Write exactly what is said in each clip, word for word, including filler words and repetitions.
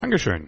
Dankeschön.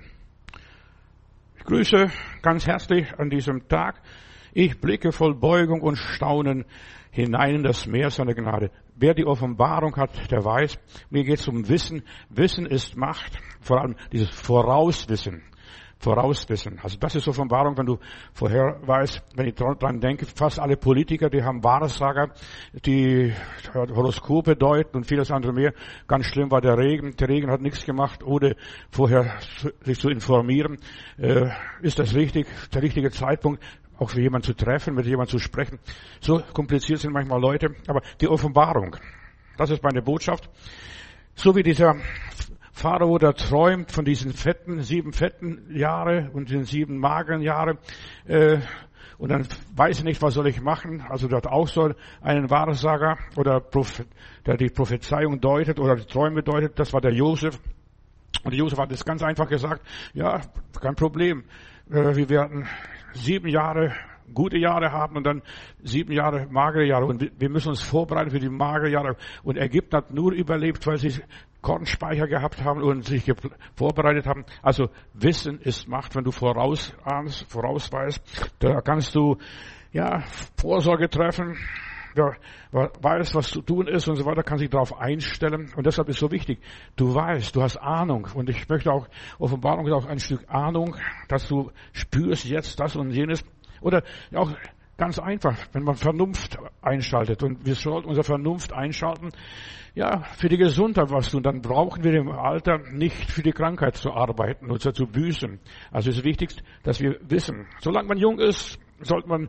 Ich grüße ganz herzlich an diesem Tag. Ich blicke voll Beugung und Staunen hinein in das Meer seiner Gnade. Wer die Offenbarung hat, der weiß, mir geht es um Wissen. Wissen ist Macht, vor allem dieses Vorauswissen. Vorauswissen. Also das ist Offenbarung, wenn du vorher weißt, wenn ich dran denke, fast alle Politiker, die haben Wahrsager, die Horoskope deuten und vieles andere mehr. Ganz schlimm war der Regen. Der Regen hat nichts gemacht, ohne vorher sich zu informieren. Äh, ist das richtig? Der richtige Zeitpunkt, auch für jemanden zu treffen, mit jemandem zu sprechen. So kompliziert sind manchmal Leute. Aber die Offenbarung, das ist meine Botschaft. So wie dieser Pharao, der träumt von diesen fetten, sieben fetten Jahre und den sieben mageren Jahre, äh, und dann weiß er nicht, was soll ich machen. Also dort auch so einen Wahrsager oder Prophet, der die Prophezeiung deutet oder die Träume deutet. Das war der Josef. Und Josef hat es ganz einfach gesagt, ja, kein Problem. Äh, wir werden sieben Jahre gute Jahre haben und dann sieben Jahre magere Jahre. Und wir müssen uns vorbereiten für die magere Jahre. Und Ägypten hat nur überlebt, weil sie Kornspeicher gehabt haben und sich vorbereitet haben. Also Wissen ist Macht, wenn du vorausahnst, vorausweißt. Da kannst du, ja, Vorsorge treffen. Wer weiß, was zu tun ist und so weiter, kann sich darauf einstellen. Und deshalb ist so wichtig, du weißt, du hast Ahnung. Und ich möchte auch, Offenbarung ist auch ein Stück Ahnung, dass du spürst jetzt das und jenes. Oder auch ganz einfach, wenn man Vernunft einschaltet. Und wir sollten unsere Vernunft einschalten, ja, für die Gesundheit was tun. Dann brauchen wir im Alter nicht für die Krankheit zu arbeiten oder zu büßen. Also es ist wichtig, dass wir wissen, solange man jung ist, sollte man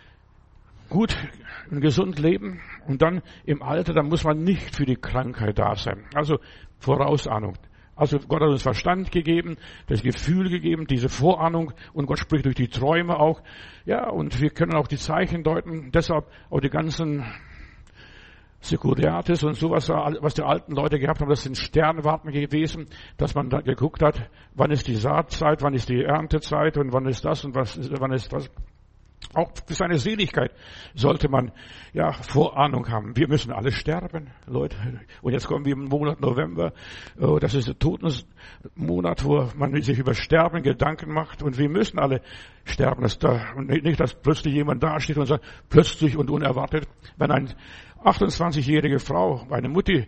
gut und gesund leben. Und dann im Alter, dann muss man nicht für die Krankheit da sein. Also Vorausahnung. Also Gott hat uns Verstand gegeben, das Gefühl gegeben, diese Vorahnung, und Gott spricht durch die Träume auch. Ja, und wir können auch die Zeichen deuten. Deshalb auch die ganzen Sekuriatis und sowas, was die alten Leute gehabt haben, das sind Sternwarten gewesen, dass man da geguckt hat, wann ist die Saatzeit, wann ist die Erntezeit und wann ist das und was, wann ist das. Auch für seine Seligkeit sollte man, ja, Vorahnung haben. Wir müssen alle sterben, Leute. Und jetzt kommen wir im Monat November. Das ist der Todesmonat, wo man sich über Sterben Gedanken macht. Und wir müssen alle sterben. Das da, und nicht, dass plötzlich jemand dasteht und sagt, plötzlich und unerwartet, wenn eine achtundzwanzigjährige Frau, eine Mutti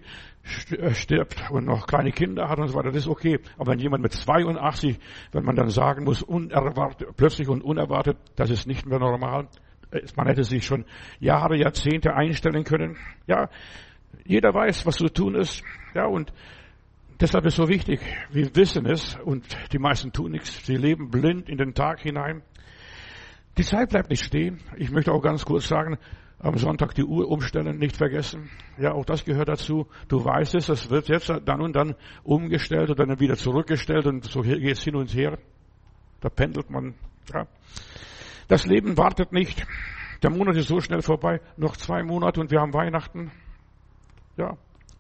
stirbt und noch kleine Kinder hat und so weiter, das ist okay. Aber wenn jemand mit zweiundachtzig, wenn man dann sagen muss, unerwartet, plötzlich und unerwartet, das ist nicht mehr normal. Man hätte sich schon Jahre, Jahrzehnte einstellen können. Ja, jeder weiß, was zu tun ist. Ja, und deshalb ist es so wichtig. Wir wissen es und die meisten tun nichts. Sie leben blind in den Tag hinein. Die Zeit bleibt nicht stehen. Ich möchte auch ganz kurz sagen, am Sonntag die Uhr umstellen, nicht vergessen. Ja, auch das gehört dazu. Du weißt es, das wird jetzt dann und dann umgestellt und dann wieder zurückgestellt und so geht es hin und her. Da pendelt man. Ja. Das Leben wartet nicht. Der Monat ist so schnell vorbei. Noch zwei Monate und wir haben Weihnachten. Ja.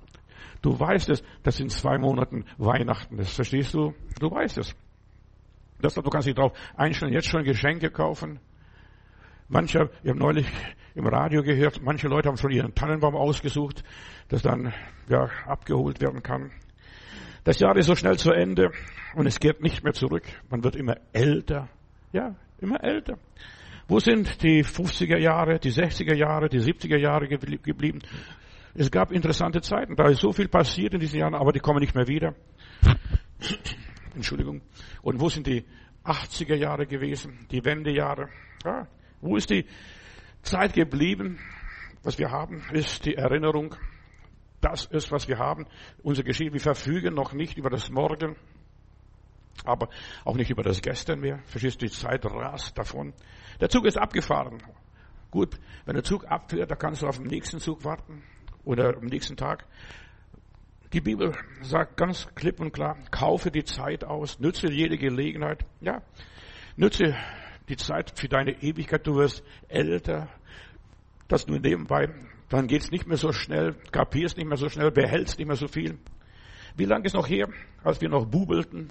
Du weißt es, dass in zwei Monaten Weihnachten ist. Verstehst du? Du weißt es. Deshalb, du kannst dich darauf einstellen, jetzt schon Geschenke kaufen. Manche, ich habe neulich im Radio gehört, manche Leute haben schon ihren Tannenbaum ausgesucht, das dann, ja, abgeholt werden kann. Das Jahr ist so schnell zu Ende und es geht nicht mehr zurück. Man wird immer älter. Ja, immer älter. Wo sind die fünfziger Jahre, die sechziger Jahre, die siebziger Jahre geblieben? Es gab interessante Zeiten. Da ist so viel passiert in diesen Jahren, aber die kommen nicht mehr wieder. Entschuldigung. Und wo sind die achtziger Jahre gewesen? Die Wendejahre? Ja. Wo ist die Zeit geblieben? Was wir haben, ist die Erinnerung. Das ist, was wir haben. Unsere Geschichte, wir verfügen noch nicht über das Morgen, aber auch nicht über das Gestern mehr. Verstehst du, die Zeit rast davon. Der Zug ist abgefahren. Gut, wenn der Zug abfährt, da kannst du auf den nächsten Zug warten oder am nächsten Tag. Die Bibel sagt ganz klipp und klar, kaufe die Zeit aus, nütze jede Gelegenheit. Ja, nütze die Zeit für deine Ewigkeit, du wirst älter, das nur nebenbei, dann geht's nicht mehr so schnell, kapierst nicht mehr so schnell, behältst nicht mehr so viel. Wie lange ist noch her, als wir noch bubelten,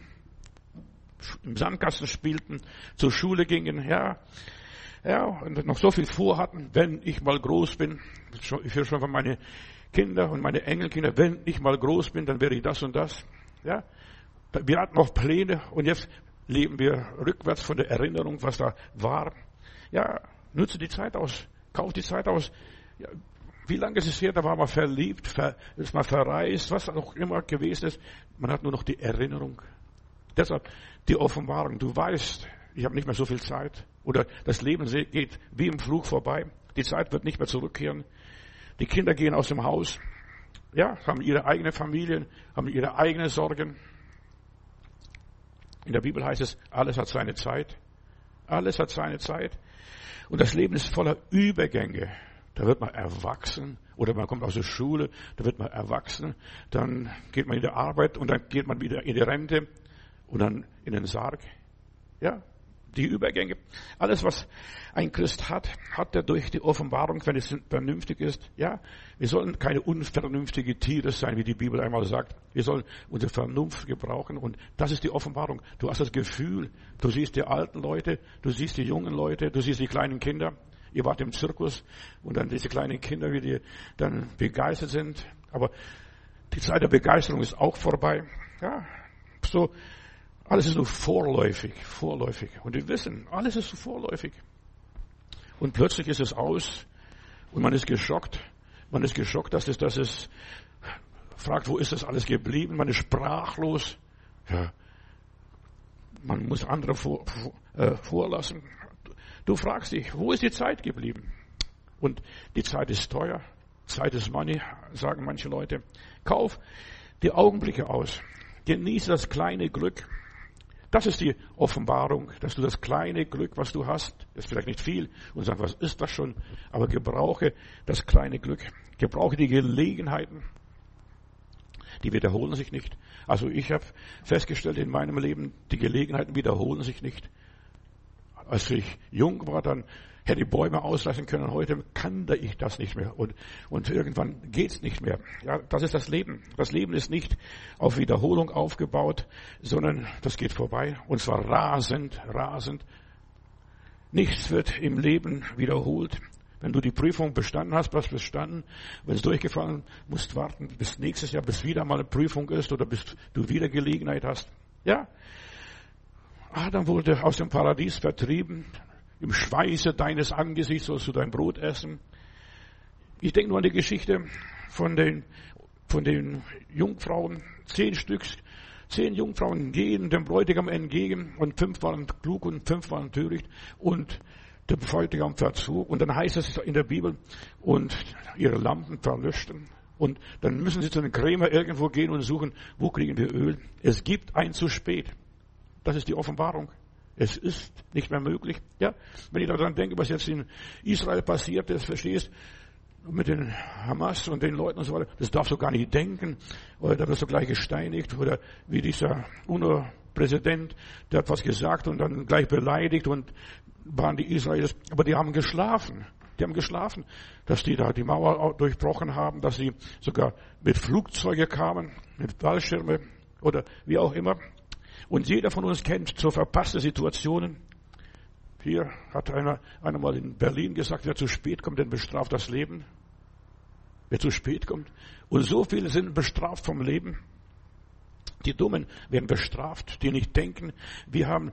im Sandkasten spielten, zur Schule gingen, ja, ja, und noch so viel vorhatten, wenn ich mal groß bin, ich höre schon von meinen Kindern und meine Enkelkinder, wenn ich mal groß bin, dann werde ich das und das, ja. Wir hatten noch Pläne und jetzt leben wir rückwärts von der Erinnerung, was da war. Ja, nutze die Zeit aus. Kauf die Zeit aus. Ja, wie lange ist es her, da war man verliebt, ver, ist man verreist, was auch immer gewesen ist. Man hat nur noch die Erinnerung. Deshalb die Offenbarung. Du weißt, ich habe nicht mehr so viel Zeit. Oder das Leben geht wie im Flug vorbei. Die Zeit wird nicht mehr zurückkehren. Die Kinder gehen aus dem Haus. Ja, haben ihre eigene Familien, haben ihre eigenen Sorgen. In der Bibel heißt es, alles hat seine Zeit. Alles hat seine Zeit. Und das Leben ist voller Übergänge. Da wird man erwachsen oder man kommt aus der Schule, da wird man erwachsen, dann geht man in die Arbeit und dann geht man wieder in die Rente und dann in den Sarg. Ja, die Übergänge. Alles, was ein Christ hat, hat er durch die Offenbarung, wenn es vernünftig ist. Ja, wir sollen keine unvernünftige Tiere sein, wie die Bibel einmal sagt. Wir sollen unsere Vernunft gebrauchen und das ist die Offenbarung. Du hast das Gefühl, du siehst die alten Leute, du siehst die jungen Leute, du siehst die kleinen Kinder. Ihr wart im Zirkus und dann diese kleinen Kinder, wie die dann begeistert sind. Aber die Zeit der Begeisterung ist auch vorbei. Ja, so. Alles ist nur vorläufig, vorläufig. Und wir wissen, alles ist vorläufig. Und plötzlich ist es aus und man ist geschockt. Man ist geschockt, dass es, dass es fragt, wo ist das alles geblieben? Man ist sprachlos. Ja, man muss andere vor, vor, äh, vorlassen. Du fragst dich, wo ist die Zeit geblieben? Und die Zeit ist teuer. Zeit ist Money, sagen manche Leute. Kauf die Augenblicke aus. Genieße das kleine Glück. Das ist die Offenbarung, dass du das kleine Glück, was du hast, ist vielleicht nicht viel, und sagst, was ist das schon? Aber gebrauche das kleine Glück. Gebrauche die Gelegenheiten. Die wiederholen sich nicht. Also ich habe festgestellt in meinem Leben, die Gelegenheiten wiederholen sich nicht. Als ich jung war, dann hätte ich Bäume auslassen können. Heute kann ich das nicht mehr. Und, und irgendwann geht's nicht mehr. Ja, das ist das Leben. Das Leben ist nicht auf Wiederholung aufgebaut, sondern das geht vorbei. Und zwar rasend, rasend. Nichts wird im Leben wiederholt. Wenn du die Prüfung bestanden hast, hast du bestanden. Wenn es durchgefallen, musst warten bis nächstes Jahr, bis wieder mal eine Prüfung ist oder bis du wieder Gelegenheit hast. Ja. Adam wurde aus dem Paradies vertrieben. Im Schweiße deines Angesichts sollst du dein Brot essen. Ich denke nur an die Geschichte von den, von den Jungfrauen. Zehn Stück, zehn Jungfrauen gehen dem Bräutigam entgegen und fünf waren klug und fünf waren töricht und der Bräutigam verzog. Und dann heißt es in der Bibel, und ihre Lampen verlöschten. Und dann müssen sie zu einem Krämer irgendwo gehen und suchen, wo kriegen wir Öl. Es gibt ein zu spät. Das ist die Offenbarung. Es ist nicht mehr möglich. Ja, wenn ich daran denke, was jetzt in Israel passiert ist, verstehst, mit den Hamas und den Leuten und so weiter, das darfst du gar nicht denken. Oder da wirst du gleich gesteinigt. Oder wie dieser UNO-Präsident, der hat was gesagt und dann gleich beleidigt und waren die Israelis. Aber die haben geschlafen. Die haben geschlafen, dass die da die Mauer durchbrochen haben, dass sie sogar mit Flugzeugen kamen, mit Fallschirme oder wie auch immer. Und jeder von uns kennt so verpasste Situationen. Hier hat einer, einer mal in Berlin gesagt, wer zu spät kommt, den bestraft das Leben. Wer zu spät kommt. Und so viele sind bestraft vom Leben. Die Dummen werden bestraft, die nicht denken. Wir haben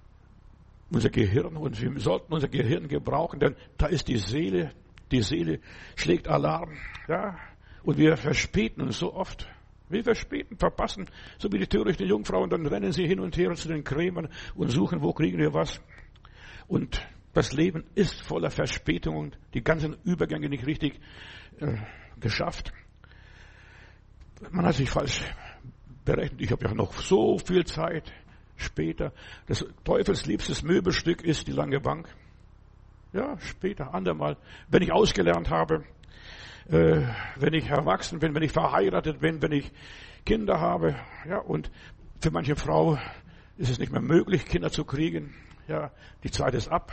unser Gehirn und wir sollten unser Gehirn gebrauchen, denn da ist die Seele. Die Seele schlägt Alarm. Ja, und wir verspäten uns so oft. Wir verspäten, verpassen, so wie die törichten Jungfrauen, dann rennen sie hin und her zu den Krämern und suchen, wo kriegen wir was. Und das Leben ist voller Verspätungen, die ganzen Übergänge nicht richtig äh, geschafft. Man hat sich falsch berechnet. Ich habe ja noch so viel Zeit später. Das teufelsliebstes Möbelstück ist die lange Bank. Ja, später, andermal. Wenn ich ausgelernt habe, Äh, wenn ich erwachsen bin, wenn ich verheiratet bin, wenn ich Kinder habe, ja, und für manche Frau ist es nicht mehr möglich, Kinder zu kriegen, ja, die Zeit ist ab.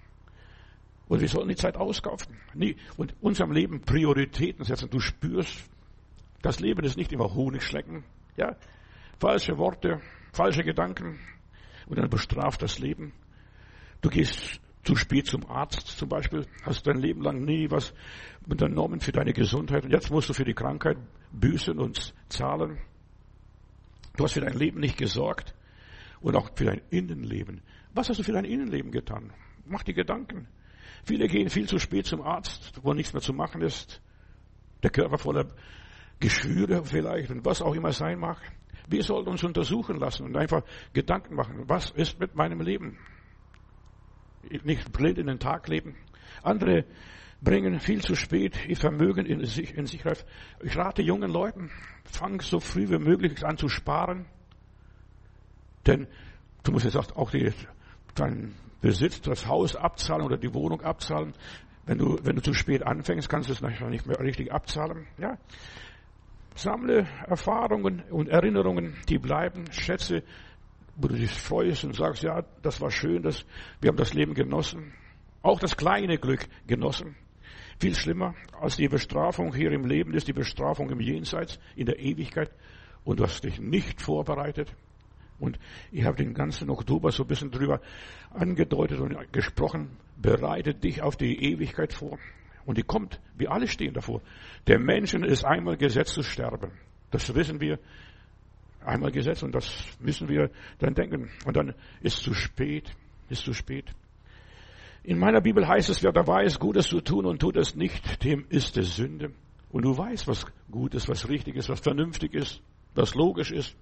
Und wir sollen die Zeit auskaufen. Nie. Und unserem Leben Prioritäten setzen. Du spürst, das Leben ist nicht immer Honigschlecken, ja, falsche Worte, falsche Gedanken, und dann bestraft das Leben. Du gehst zu spät zum Arzt zum Beispiel, hast dein Leben lang nie was unternommen für deine Gesundheit und jetzt musst du für die Krankheit büßen und zahlen. Du hast für dein Leben nicht gesorgt und auch für dein Innenleben. Was hast du für dein Innenleben getan? Mach dir Gedanken. Viele gehen viel zu spät zum Arzt, wo nichts mehr zu machen ist. Der Körper voller Geschwüre vielleicht und was auch immer sein mag. Wir sollten uns untersuchen lassen und einfach Gedanken machen. Was ist mit meinem Leben? Nicht blind in den Tag leben. Andere bringen viel zu spät ihr Vermögen in sich, in sich reif. Ich rate jungen Leuten, fang so früh wie möglich an zu sparen. Denn du musst jetzt auch die, deinen Besitz, das Haus abzahlen oder die Wohnung abzahlen. Wenn du, wenn du zu spät anfängst, kannst du es nachher nicht mehr richtig abzahlen. Ja. Sammle Erfahrungen und Erinnerungen, die bleiben, Schätze, wo du dich freust und sagst, ja, das war schön, das, wir haben das Leben genossen. Auch das kleine Glück genossen. Viel schlimmer als die Bestrafung hier im Leben ist die Bestrafung im Jenseits, in der Ewigkeit. Und du hast dich nicht vorbereitet. Und ich habe den ganzen Oktober so ein bisschen drüber angedeutet und gesprochen. Bereite dich auf die Ewigkeit vor. Und die kommt. Wir alle stehen davor. Der Menschen ist einmal gesetzt zu sterben. Das wissen wir. Einmal gesetzt und das müssen wir dann denken. Und dann ist zu spät. Ist zu spät. In meiner Bibel heißt es, wer da weiß, Gutes zu tun und tut es nicht, dem ist es Sünde. Und du weißt, was gut ist, was richtig ist, was vernünftig ist, was logisch ist.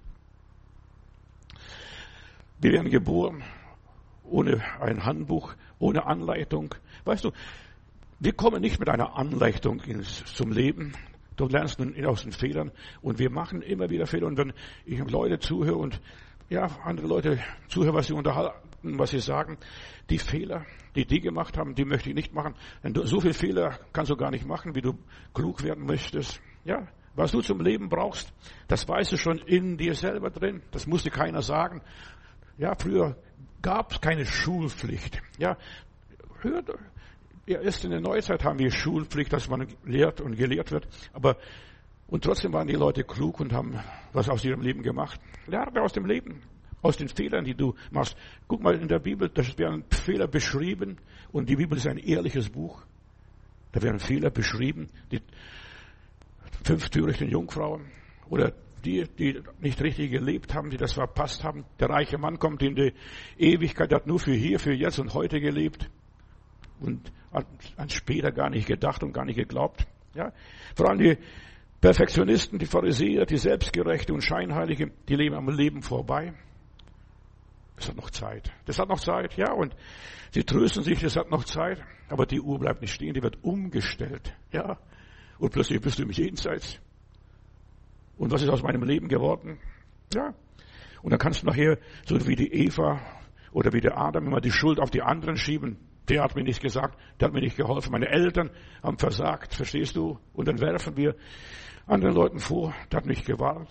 Wir werden geboren ohne ein Handbuch, ohne Anleitung. Weißt du, wir kommen nicht mit einer Anleitung ins, zum Leben. Du lernst nun aus den Fehlern und wir machen immer wieder Fehler. Und wenn ich Leute zuhöre und ja, andere Leute zuhören, was sie unterhalten, was sie sagen, die Fehler, die die gemacht haben, die möchte ich nicht machen. Denn du, so viele Fehler kannst du gar nicht machen, wie du klug werden möchtest. Ja, was du zum Leben brauchst, das weißt du schon in dir selber drin. Das musste keiner sagen. Ja, früher gab es keine Schulpflicht. Ja, hört, ja, erst in der Neuzeit haben wir Schulpflicht, dass man lehrt und gelehrt wird. Aber und trotzdem waren die Leute klug und haben was aus ihrem Leben gemacht. Lerne aus dem Leben, aus den Fehlern, die du machst. Guck mal in der Bibel, da werden Fehler beschrieben und die Bibel ist ein ehrliches Buch. Da werden Fehler beschrieben, die fünf törichten Jungfrauen oder die, die nicht richtig gelebt haben, die das verpasst haben. Der reiche Mann kommt in die Ewigkeit, der hat nur für hier, für jetzt und heute gelebt und hat an später gar nicht gedacht und gar nicht geglaubt. Ja, vor allem die Perfektionisten, die Pharisäer, die Selbstgerechte und Scheinheilige, die leben am Leben vorbei. Das hat noch Zeit. Das hat noch Zeit, ja, und sie trösten sich, das hat noch Zeit, aber die Uhr bleibt nicht stehen, die wird umgestellt, ja, und plötzlich bist du im Jenseits. Und was ist aus meinem Leben geworden? Ja, und dann kannst du nachher, so wie die Eva oder wie der Adam, immer die Schuld auf die anderen schieben. Der hat mir nichts gesagt, der hat mir nicht geholfen, meine Eltern haben versagt, verstehst du? Und dann werfen wir anderen Leuten vor, der hat mich gewarnt.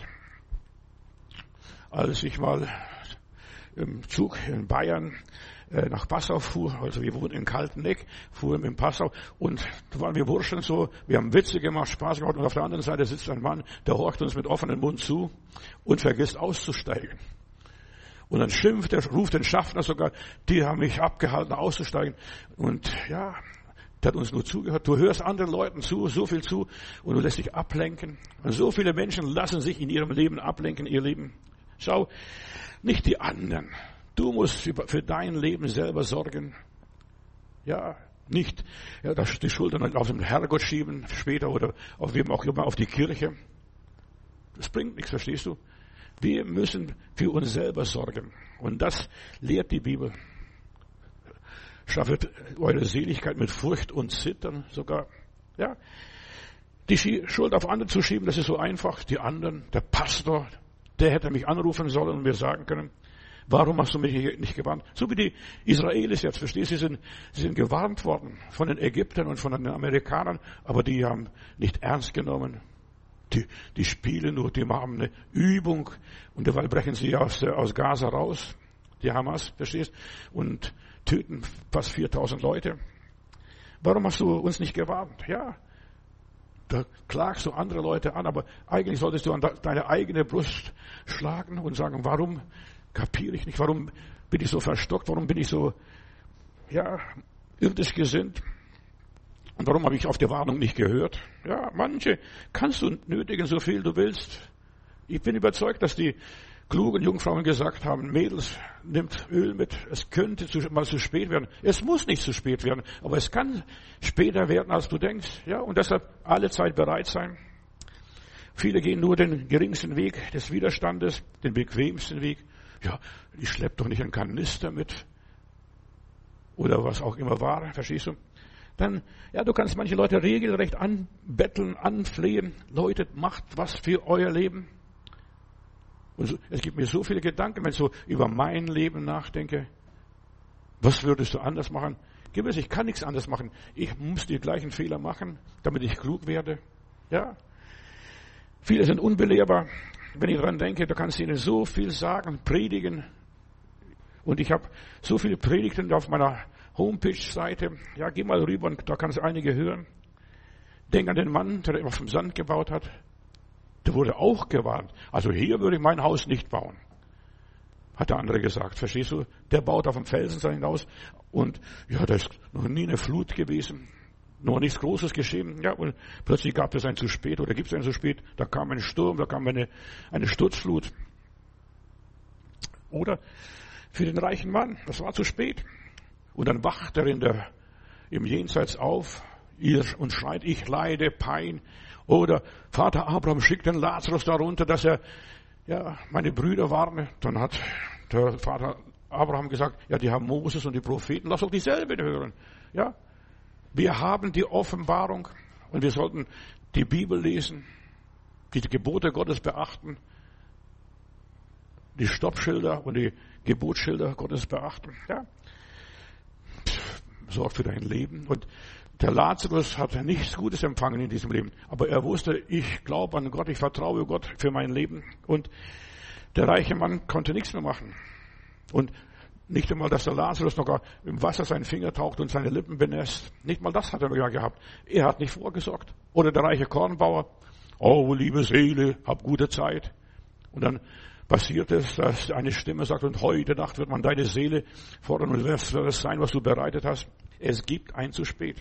Als ich mal im Zug in Bayern äh, nach Passau fuhr, also wir wohnen in Kalteneck, fuhren in Passau und da waren wir Burschen so, wir haben Witze gemacht, Spaß gemacht und auf der anderen Seite sitzt ein Mann, der horcht uns mit offenem Mund zu und vergisst auszusteigen. Und dann schimpft er, ruft den Schaffner sogar, die haben mich abgehalten auszusteigen und ja, der hat uns nur zugehört. Du hörst anderen Leuten zu, so viel zu und du lässt dich ablenken. Und so viele Menschen lassen sich in ihrem Leben ablenken, ihr Leben. Schau, nicht die anderen. Du musst für dein Leben selber sorgen. Ja, nicht ja, die Schultern auf den Herrgott schieben später oder auf wem auch immer, auf die Kirche. Das bringt nichts, verstehst du? Wir müssen für uns selber sorgen. Und das lehrt die Bibel. Schaffet eure Seligkeit mit Furcht und Zittern sogar. Ja, die Schuld auf andere zu schieben, das ist so einfach. Die anderen, der Pastor, der hätte mich anrufen sollen und mir sagen können, warum hast du mich nicht gewarnt? So wie die Israelis jetzt, verstehst du, sie sind, sie sind gewarnt worden von den Ägyptern und von den Amerikanern, aber die haben nicht ernst genommen. Die, die spielen nur, die machen eine Übung und derweil brechen sie aus, aus Gaza raus, die Hamas, verstehst, und töten fast viertausend Leute. Warum hast du uns nicht gewarnt? Ja, da klagst du andere Leute an, aber eigentlich solltest du an deine eigene Brust schlagen und sagen, warum kapiere ich nicht, warum bin ich so verstockt, warum bin ich so, ja, irdisch gesinnt und warum habe ich auf die Warnung nicht gehört? Ja, manche kannst du nötigen, so viel du willst. Ich bin überzeugt, dass die klugen Jungfrauen gesagt haben, Mädels, nimmt Öl mit, es könnte zu, mal zu spät werden. Es muss nicht zu spät werden, aber es kann später werden, als du denkst. Ja, und deshalb alle Zeit bereit sein. Viele gehen nur den geringsten Weg des Widerstandes, den bequemsten Weg. Ja, ich schlepp doch nicht einen Kanister mit. Oder was auch immer war, verstehst du? Dann, ja, du kannst manche Leute regelrecht anbetteln, anflehen. Leute, macht was für euer Leben. Und so, es gibt mir so viele Gedanken, wenn ich so über mein Leben nachdenke. Was würdest du anders machen? Gewiss, ich kann nichts anders machen. Ich muss die gleichen Fehler machen, damit ich klug werde. Ja. Viele sind unbelehrbar. Wenn ich daran denke, du kannst ihnen so viel sagen, predigen. Und ich habe so viele Predigten auf meiner Homepage-Seite. Ja, geh mal rüber und da kannst du einige hören. Denk an den Mann, der auf dem Sand gebaut hat. Der wurde auch gewarnt. Also hier würde ich mein Haus nicht bauen. Hat der andere gesagt. Verstehst du? Der baut auf dem Felsen sein Haus. Und ja, da ist noch nie eine Flut gewesen. Noch nichts Großes geschehen. Ja, und plötzlich gab es ein zu spät oder gibt es ein zu spät. Da kam ein Sturm, da kam eine, eine Sturzflut. Oder für den reichen Mann, das war zu spät. Und dann wacht er in der, im Jenseits auf und schreit, ich leide Pein. Oder Vater Abraham schickt den Lazarus darunter, dass er, ja, meine Brüder warne. Dann hat der Vater Abraham gesagt, ja, die haben Moses und die Propheten, lass doch dieselben hören. Ja, wir haben die Offenbarung und wir sollten die Bibel lesen, die Gebote Gottes beachten, die Stoppschilder und die Gebotsschilder Gottes beachten. Ja, sorg für dein Leben. Und der Lazarus hat nichts Gutes empfangen in diesem Leben. Aber er wusste, ich glaube an Gott, ich vertraue Gott für mein Leben. Und der reiche Mann konnte nichts mehr machen. Und nicht einmal, dass der Lazarus noch im Wasser seinen Finger taucht und seine Lippen benässt. Nicht mal das hat er noch gehabt. Er hat nicht vorgesorgt. Oder der reiche Kornbauer. Oh, liebe Seele, hab gute Zeit. Und dann passiert es, dass eine Stimme sagt, und heute Nacht wird man deine Seele fordern und was soll das sein, was du bereitet hast. Es gibt ein zu spät.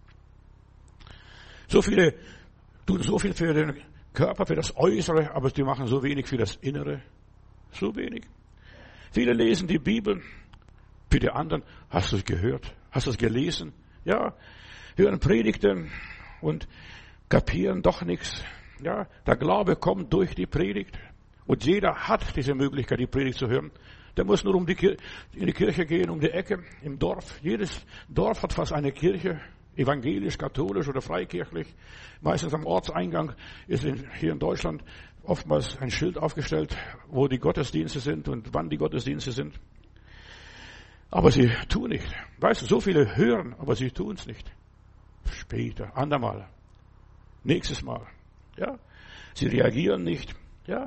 So viele tun so viel für den Körper, für das Äußere, aber die machen so wenig für das Innere. So wenig. Viele lesen die Bibel. Für die anderen, hast du es gehört? Hast du es gelesen? Ja, hören Predigten und kapieren doch nichts. Ja, der Glaube kommt durch die Predigt. Und jeder hat diese Möglichkeit, die Predigt zu hören. Der muss nur um die Kir- in die Kirche gehen, um die Ecke, im Dorf. Jedes Dorf hat fast eine Kirche. Evangelisch, katholisch oder freikirchlich. Meistens am Ortseingang ist in, hier in Deutschland oftmals ein Schild aufgestellt, wo die Gottesdienste sind und wann die Gottesdienste sind. Aber sie tun nicht. Weißt du, so viele hören, aber sie tun es nicht. Später, andermal, nächstes Mal. Ja, sie reagieren nicht. Ja,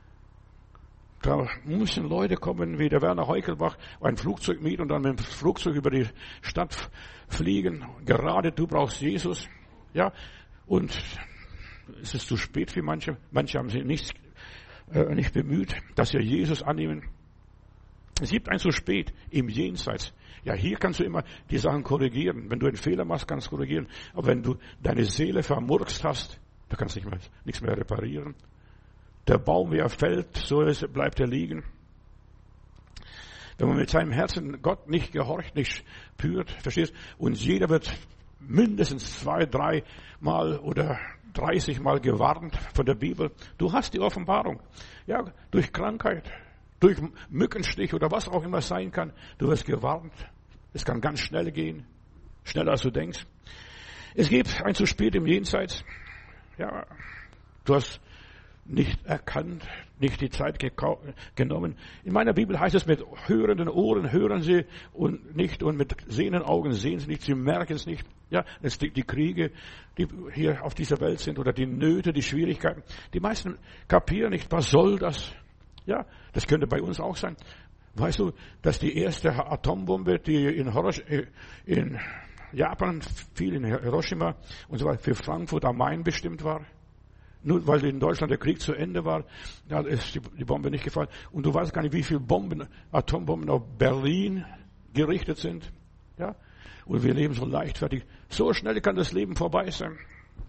da müssen Leute kommen, wie der Werner Heukelbach, ein Flugzeug mieten und dann mit dem Flugzeug über die Stadt fliegen. Gerade du brauchst Jesus. Ja, und es ist zu spät für manche. Manche haben sich nicht, äh, nicht bemüht, dass sie Jesus annehmen. Es gibt ein zu spät im Jenseits. Ja, hier kannst du immer die Sachen korrigieren. Wenn du einen Fehler machst, kannst du korrigieren. Aber wenn du deine Seele vermurkst hast, da kannst du nicht mehr, nichts mehr reparieren. Der Baum, wie er fällt, so ist, bleibt er liegen. Wenn man mit seinem Herzen Gott nicht gehorcht, nicht spürt, verstehst, und jeder wird mindestens zwei, drei Mal oder dreißig Mal gewarnt von der Bibel. Du hast die Offenbarung. Ja, durch Krankheit, durch Mückenstich oder was auch immer sein kann. Du wirst gewarnt. Es kann ganz schnell gehen. Schneller als du denkst. Es gibt ein zu spät im Jenseits. Ja, du hast nicht erkannt, nicht die Zeit genommen. In meiner Bibel heißt es, mit hörenden Ohren hören sie und nicht und mit sehenden Augen sehen sie nicht, sie merken es nicht. Ja, es die, die Kriege, die hier auf dieser Welt sind oder die Nöte, die Schwierigkeiten. Die meisten kapieren nicht, was soll das? Ja, das könnte bei uns auch sein. Weißt du, dass die erste Atombombe, die in, Hirosh- in Japan fiel, in Hiroshima und so weiter, für Frankfurt am Main bestimmt war? Nur weil in Deutschland der Krieg zu Ende war, da ist die Bombe nicht gefallen. Und du weißt gar nicht, wie viele Bomben, Atombomben auf Berlin gerichtet sind. Ja? Und wir leben so leichtfertig. So schnell kann das Leben vorbei sein.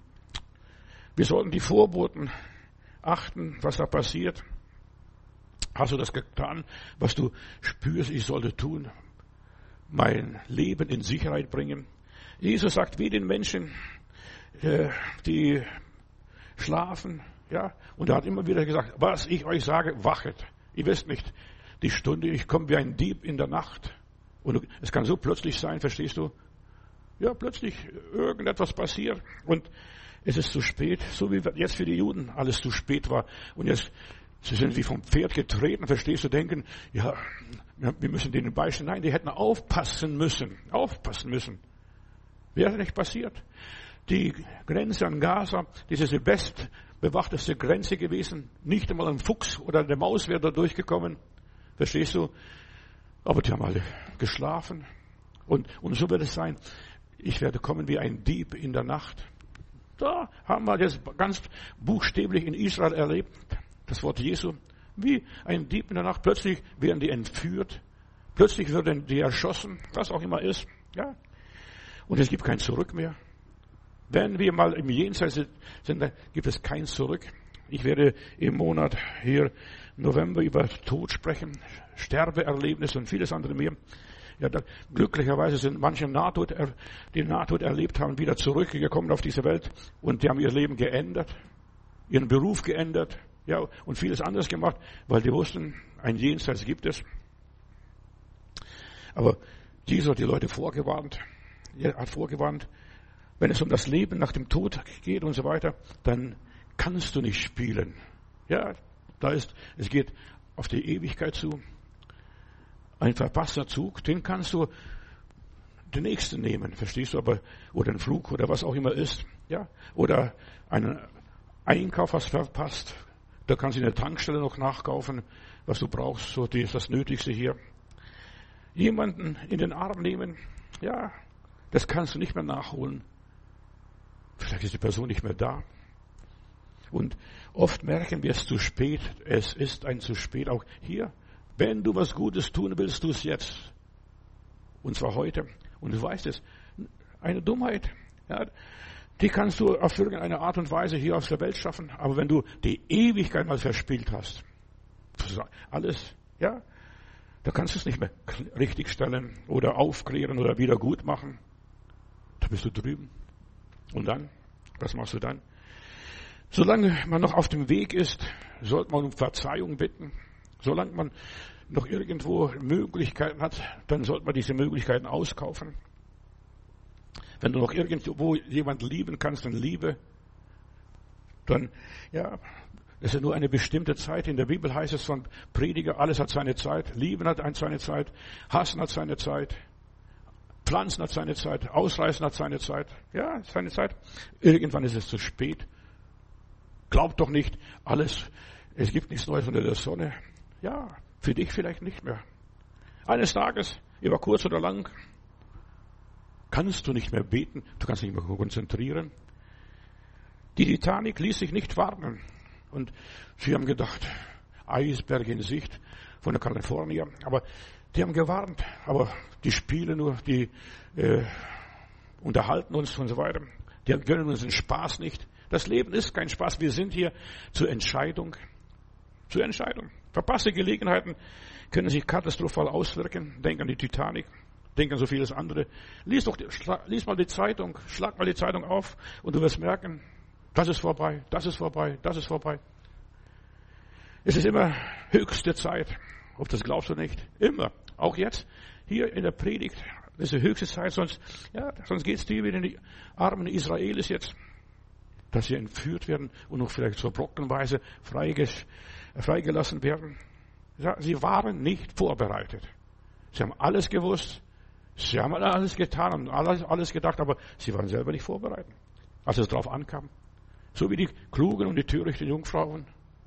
Wir sollten die Vorboten achten, was da passiert. Hast du das getan, was du spürst, ich sollte tun? Mein Leben in Sicherheit bringen? Jesus sagt, wie den Menschen, die schlafen, ja, und er hat immer wieder gesagt, was ich euch sage, wachet. Ihr wisst nicht, die Stunde, ich komme wie ein Dieb in der Nacht. Und es kann so plötzlich sein, verstehst du? Ja, plötzlich irgendetwas passiert und es ist zu spät, so wie jetzt für die Juden alles zu spät war. Und jetzt, sie sind wie vom Pferd getreten, verstehst du, denken, ja, wir müssen denen beistehen. Nein, die hätten aufpassen müssen, aufpassen müssen. Wäre nicht passiert. Die Grenze an Gaza, das ist die bestbewachteste Grenze gewesen. Nicht einmal ein Fuchs oder eine Maus wäre da durchgekommen. Verstehst du? Aber die haben alle geschlafen. Und, und so wird es sein. Ich werde kommen wie ein Dieb in der Nacht. Da haben wir das ganz buchstäblich in Israel erlebt. Das Wort Jesu. Wie ein Dieb in der Nacht. Plötzlich werden die entführt. Plötzlich werden die erschossen. Was auch immer ist. Ja. Und es gibt kein Zurück mehr. Wenn wir mal im Jenseits sind, dann gibt es kein Zurück. Ich werde im Monat hier November über Tod sprechen, Sterbeerlebnisse und vieles andere mehr. Ja, da, glücklicherweise sind manche Nahtod, die Nahtod erlebt haben, wieder zurückgekommen auf diese Welt und die haben ihr Leben geändert, ihren Beruf geändert, ja, und vieles anderes gemacht, weil die wussten, ein Jenseits gibt es. Aber Jesus hat die Leute vorgewarnt, er hat vorgewarnt, wenn es um das Leben nach dem Tod geht und so weiter, dann kannst du nicht spielen. Ja, da ist, es geht auf die Ewigkeit zu. Ein verpasster Zug, den kannst du den nächsten nehmen, verstehst du, aber, oder einen Flug oder was auch immer ist, ja, oder einen Einkauf hast verpasst, da kannst du in der Tankstelle noch nachkaufen, was du brauchst, so das ist das Nötigste hier. Jemanden in den Arm nehmen, ja, das kannst du nicht mehr nachholen. Vielleicht ist die Person nicht mehr da. Und oft merken wir es zu spät. Es ist ein zu spät. Auch hier, wenn du was Gutes tun willst, tu es jetzt. Und zwar heute. Und du weißt es, eine Dummheit, ja, die kannst du auf irgendeine Art und Weise hier aus der Welt schaffen. Aber wenn du die Ewigkeit mal verspielt hast, alles, ja, da kannst du es nicht mehr richtigstellen oder aufklären oder wieder gut machen. Da bist du drüben. Und dann, was machst du dann? Solange man noch auf dem Weg ist, sollte man um Verzeihung bitten. Solange man noch irgendwo Möglichkeiten hat, dann sollte man diese Möglichkeiten auskaufen. Wenn du noch irgendwo jemand lieben kannst, dann liebe. Dann, ja, das ist nur eine bestimmte Zeit. In der Bibel heißt es von Prediger, alles hat seine Zeit. Lieben hat seine Zeit. Hassen hat seine Zeit. Pflanzen hat seine Zeit, Ausreißen hat seine Zeit. Ja, seine Zeit. Irgendwann ist es zu spät. Glaubt doch nicht, alles, es gibt nichts Neues unter der Sonne. Ja, für dich vielleicht nicht mehr. Eines Tages, über kurz oder lang, kannst du nicht mehr beten, du kannst dich nicht mehr konzentrieren. Die Titanic ließ sich nicht warnen. Und sie haben gedacht, Eisberge in Sicht von der Kalifornier. Aber die haben gewarnt, aber die spielen nur, die äh, unterhalten uns und so weiter. Die gönnen uns den Spaß nicht. Das Leben ist kein Spaß. Wir sind hier zur Entscheidung. Zur Entscheidung. Verpasste Gelegenheiten können sich katastrophal auswirken. Denk an die Titanic. Denk an so vieles andere. Lies doch, lies mal die Zeitung. Schlag mal die Zeitung auf und du wirst merken, das ist vorbei, das ist vorbei, das ist vorbei. Es ist immer höchste Zeit. Ob das glaubst du nicht. Immer. Auch jetzt, hier in der Predigt, das ist die höchste Zeit, sonst, ja, sonst geht's dir wieder in die armen Israelis jetzt, dass sie entführt werden und noch vielleicht so brockenweise freigelassen werden. Ja, sie waren nicht vorbereitet. Sie haben alles gewusst, sie haben alles getan und alles, alles gedacht, aber sie waren selber nicht vorbereitet, als es darauf ankam. So wie die klugen und die törichten Jungfrauen.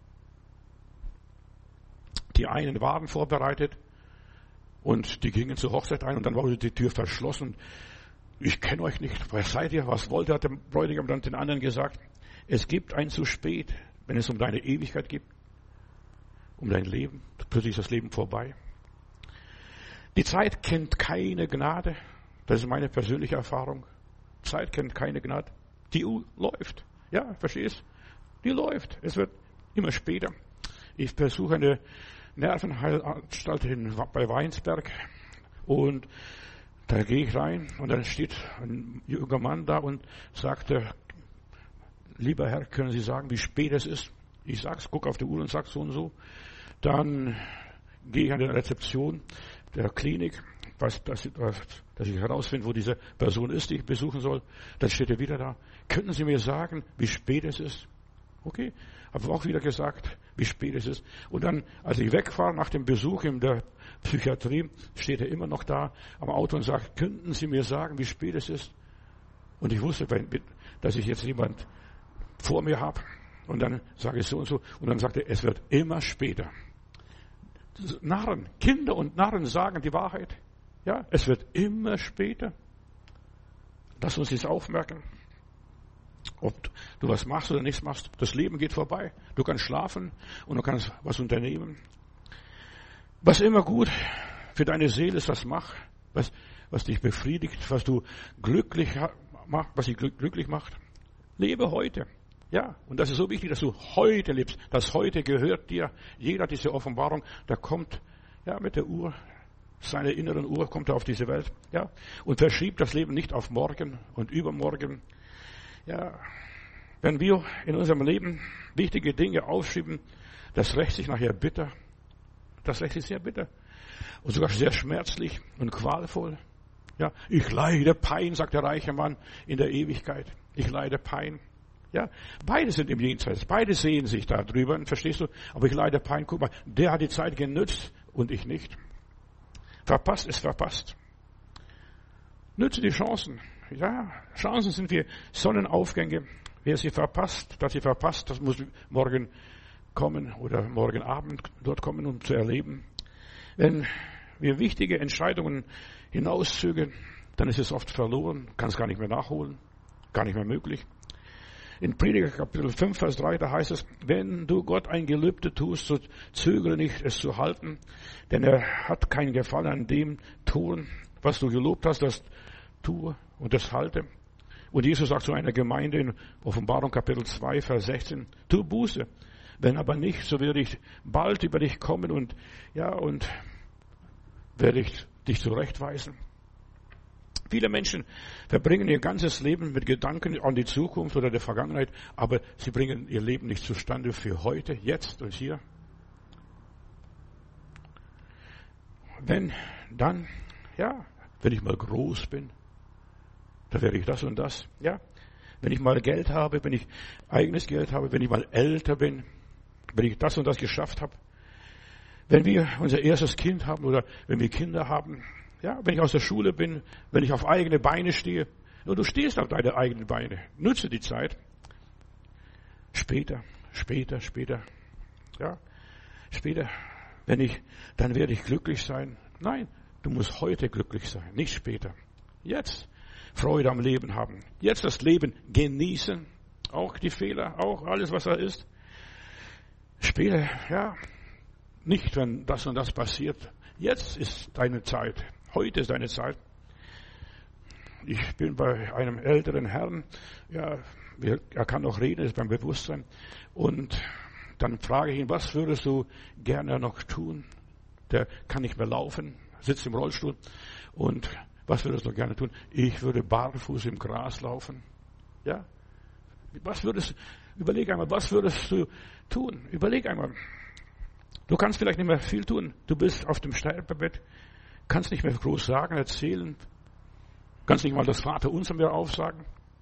Die einen waren vorbereitet und die gingen zur Hochzeit ein und dann wurde die Tür verschlossen. Ich kenne euch nicht. Wer seid ihr? Was wollt ihr? Hat der Bräutigam dann den anderen gesagt. Es gibt ein zu spät, wenn es um deine Ewigkeit geht, um dein Leben. Plötzlich ist das Leben vorbei. Die Zeit kennt keine Gnade. Das ist meine persönliche Erfahrung. Zeit kennt keine Gnade. Die Uhr läuft. Ja, verstehst? Die läuft. Es wird immer später. Ich versuche eine Nervenheilanstalt in, bei Weinsberg. Und da gehe ich rein und dann steht ein junger Mann da und sagte, lieber Herr, können Sie sagen, wie spät es ist? Ich sag's, guck auf die Uhr und sag so und so. Dann gehe ich an die Rezeption der Klinik, was, dass, dass ich herausfinde, wo diese Person ist, die ich besuchen soll. Dann steht er wieder da. Könnten Sie mir sagen, wie spät es ist? Okay, habe auch wieder gesagt, wie spät es ist. Und dann, als ich wegfahre nach dem Besuch in der Psychiatrie, steht er immer noch da am Auto und sagt, könnten Sie mir sagen, wie spät es ist? Und ich wusste, dass ich jetzt jemand vor mir habe. Und dann sage ich so und so. Und dann sagt er, es wird immer später. Narren, Kinder und Narren sagen die Wahrheit. Ja, es wird immer später. Lass uns das aufmerken. Ob du was machst oder nichts machst, das Leben geht vorbei. Du kannst schlafen und du kannst was unternehmen. Was immer gut für deine Seele ist, was mach, was, was dich befriedigt, was du glücklich macht, was dich glücklich macht. Lebe heute. Ja, und das ist so wichtig, dass du heute lebst. Das heute gehört dir. Jeder hat diese Offenbarung, der kommt, ja, mit der Uhr, seiner inneren Uhr kommt er auf diese Welt, ja, und verschiebt das Leben nicht auf morgen und übermorgen. Ja, wenn wir in unserem Leben wichtige Dinge aufschieben, das rächt sich nachher bitter. Das rächt sich sehr bitter. Und sogar sehr schmerzlich und qualvoll. Ja, ich leide Pein, sagt der reiche Mann in der Ewigkeit. Ich leide Pein. Ja, beide sind im Jenseits. Beide sehen sich da drüber, verstehst du? Aber ich leide Pein. Guck mal, der hat die Zeit genützt und ich nicht. Verpasst ist verpasst. Nütze die Chancen. Ja, Chancen sind wie Sonnenaufgänge. Wer sie verpasst, dass sie verpasst, das muss morgen kommen oder morgen Abend dort kommen, um zu erleben. Wenn wir wichtige Entscheidungen hinauszögern, dann ist es oft verloren, kann es gar nicht mehr nachholen, gar nicht mehr möglich. In Prediger Kapitel fünf, Vers drei, da heißt es, wenn du Gott ein Gelübde tust, so zögere nicht, es zu halten, denn er hat keinen Gefallen an dem tun, was du gelobt hast, das tue und das halte. Und Jesus sagt zu einer Gemeinde in Offenbarung Kapitel zwei, Vers sechzehn, tu Buße. Wenn aber nicht, so werde ich bald über dich kommen und, ja, und werde ich dich zurechtweisen. Viele Menschen verbringen ihr ganzes Leben mit Gedanken an die Zukunft oder der Vergangenheit, aber sie bringen ihr Leben nicht zustande für heute, jetzt und hier. Wenn dann, ja, wenn ich mal groß bin, dann werde ich das und das, ja. Wenn ich mal Geld habe, wenn ich eigenes Geld habe, wenn ich mal älter bin, wenn ich das und das geschafft habe, wenn wir unser erstes Kind haben oder wenn wir Kinder haben, ja, wenn ich aus der Schule bin, wenn ich auf eigene Beine stehe, und du stehst auf deine eigenen Beine, nutze die Zeit. Später, später, später, ja, später, wenn ich, dann werde ich glücklich sein. Nein, du musst heute glücklich sein, nicht später. Jetzt Freude am Leben haben. Jetzt das Leben genießen. Auch die Fehler, auch alles, was da ist. Später, ja, nicht, wenn das und das passiert. Jetzt ist deine Zeit. Heute ist deine Zeit. Ich bin bei einem älteren Herrn, ja, er kann noch reden, ist beim Bewusstsein. Und dann frage ich ihn, was würdest du gerne noch tun? Der kann nicht mehr laufen, sitzt im Rollstuhl. Und was würdest du gerne tun? Ich würde barfuß im Gras laufen. Ja? Was würdest, überleg einmal, was würdest du tun? Überleg einmal. Du kannst vielleicht nicht mehr viel tun. Du bist auf dem Sterbebett, kannst nicht mehr groß sagen, erzählen, kannst nicht mal das Vaterunser mehr aufsagen.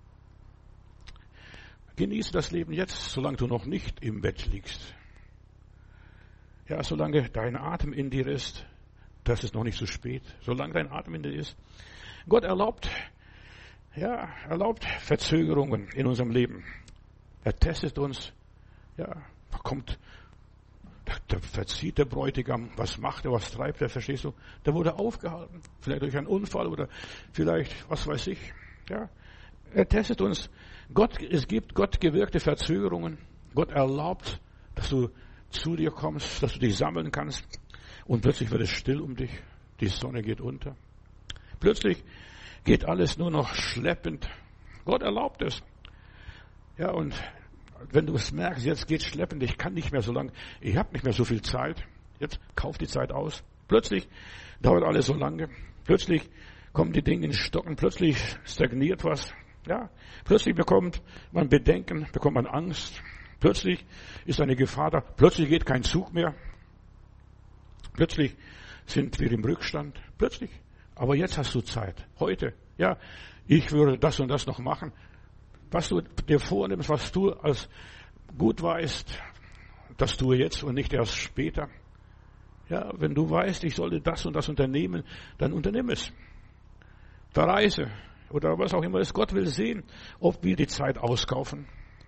Genieße das Leben jetzt, solange du noch nicht im Bett liegst. Ja, solange dein Atem in dir ist, das ist noch nicht zu spät. Solange dein Atem in dir ist. Gott erlaubt, ja, erlaubt Verzögerungen in unserem Leben. Er testet uns, ja, kommt, da, da verzieht der Bräutigam, was macht er, was treibt er, verstehst du? Der wurde aufgehalten, vielleicht durch einen Unfall oder vielleicht, was weiß ich, ja. Er testet uns. Gott, es gibt Gott gewirkte Verzögerungen. Gott erlaubt, dass du zu dir kommst, dass du dich sammeln kannst. Und plötzlich wird es still um dich. Die Sonne geht unter. Plötzlich geht alles nur noch schleppend. Gott erlaubt es. Ja, und wenn du es merkst, jetzt geht es schleppend, ich kann nicht mehr so lange, ich habe nicht mehr so viel Zeit. Jetzt kauft die Zeit aus. Plötzlich dauert alles so lange. Plötzlich kommen die Dinge ins Stocken. Plötzlich stagniert was. Ja, plötzlich bekommt man Bedenken, bekommt man Angst. Plötzlich ist eine Gefahr da. Plötzlich geht kein Zug mehr. Plötzlich sind wir im Rückstand. Plötzlich. Aber jetzt hast du Zeit. Heute. Ja, ich würde das und das noch machen. Was du dir vornimmst, was du als gut weißt, das tue jetzt und nicht erst später. Ja, wenn du weißt, ich sollte das und das unternehmen, dann unternimm es. Verreise oder was auch immer ist. Gott will sehen, ob wir die Zeit auskaufen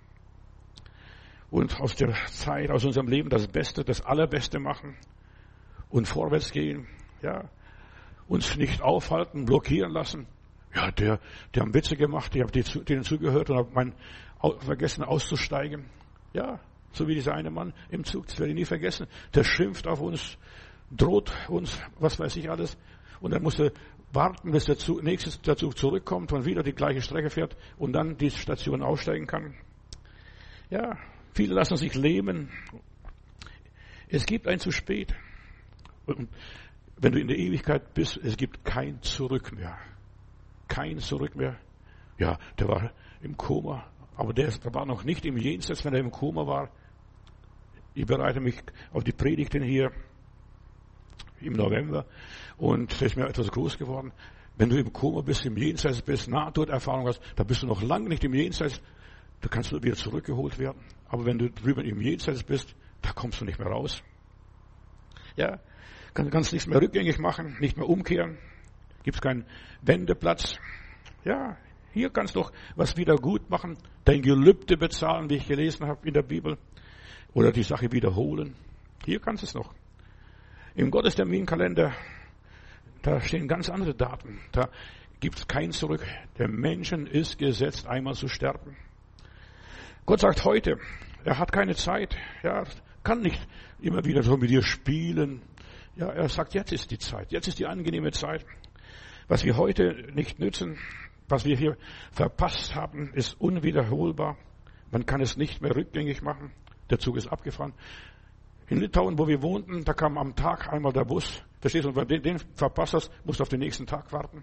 und aus der Zeit, aus unserem Leben das Beste, das Allerbeste machen und vorwärts gehen. Ja, uns nicht aufhalten, blockieren lassen. Ja, der, der haben Witze gemacht, ich habe denen zugehört und habe mein, vergessen auszusteigen. Ja, so wie dieser eine Mann im Zug, das werde ich nie vergessen. Der schimpft auf uns, droht uns, was weiß ich alles. Und dann musste warten, bis der Zug, nächstes der Zug zurückkommt und wieder die gleiche Strecke fährt und dann die Station aussteigen kann. Ja, viele lassen sich lähmen. Es gibt ein zu spät. Und wenn du in der Ewigkeit bist, es gibt kein Zurück mehr. Kein Zurück mehr. Ja, der war im Koma, aber der war noch nicht im Jenseits, wenn er im Koma war. Ich bereite mich auf die Predigten hier im November und das ist mir etwas groß geworden. Wenn du im Koma bist, im Jenseits bist, Nahtoderfahrung hast, da bist du noch lange nicht im Jenseits, da kannst du wieder zurückgeholt werden. Aber wenn du drüben im Jenseits bist, da kommst du nicht mehr raus. Ja, kannst nichts mehr rückgängig machen, nicht mehr umkehren. Gibt es keinen Wendeplatz. Ja, hier kannst du doch was wieder gut machen. Dein Gelübde bezahlen, wie ich gelesen habe in der Bibel. Oder die Sache wiederholen. Hier kannst du es noch. Im Gottesterminkalender, da stehen ganz andere Daten. Da gibt es kein Zurück. Der Menschen ist gesetzt, einmal zu sterben. Gott sagt heute, er hat keine Zeit. Ja, kann nicht immer wieder so mit dir spielen. Ja, er sagt, jetzt ist die Zeit. Jetzt ist die angenehme Zeit. Was wir heute nicht nützen, was wir hier verpasst haben, ist unwiederholbar. Man kann es nicht mehr rückgängig machen. Der Zug ist abgefahren. In Litauen, wo wir wohnten, da kam am Tag einmal der Bus. Verstehst du? Und wenn du den verpasst hast, musst du auf den nächsten Tag warten.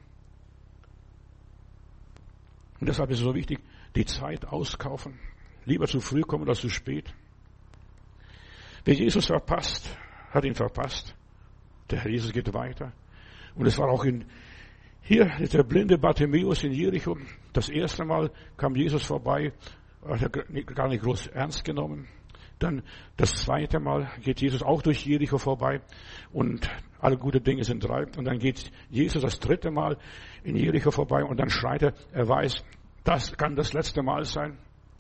Und deshalb ist es so wichtig, die Zeit auskaufen. Lieber zu früh kommen als zu spät. Wer Jesus verpasst, hat ihn verpasst. Der Herr Jesus geht weiter. Und es war auch in Hier ist der blinde Bartimäus in Jericho. Das erste Mal kam Jesus vorbei, hat er gar nicht groß ernst genommen. Dann das zweite Mal geht Jesus auch durch Jericho vorbei und alle gute Dinge sind drei. Und dann geht Jesus das dritte Mal in Jericho vorbei und dann schreit er, er weiß, das kann das letzte Mal sein.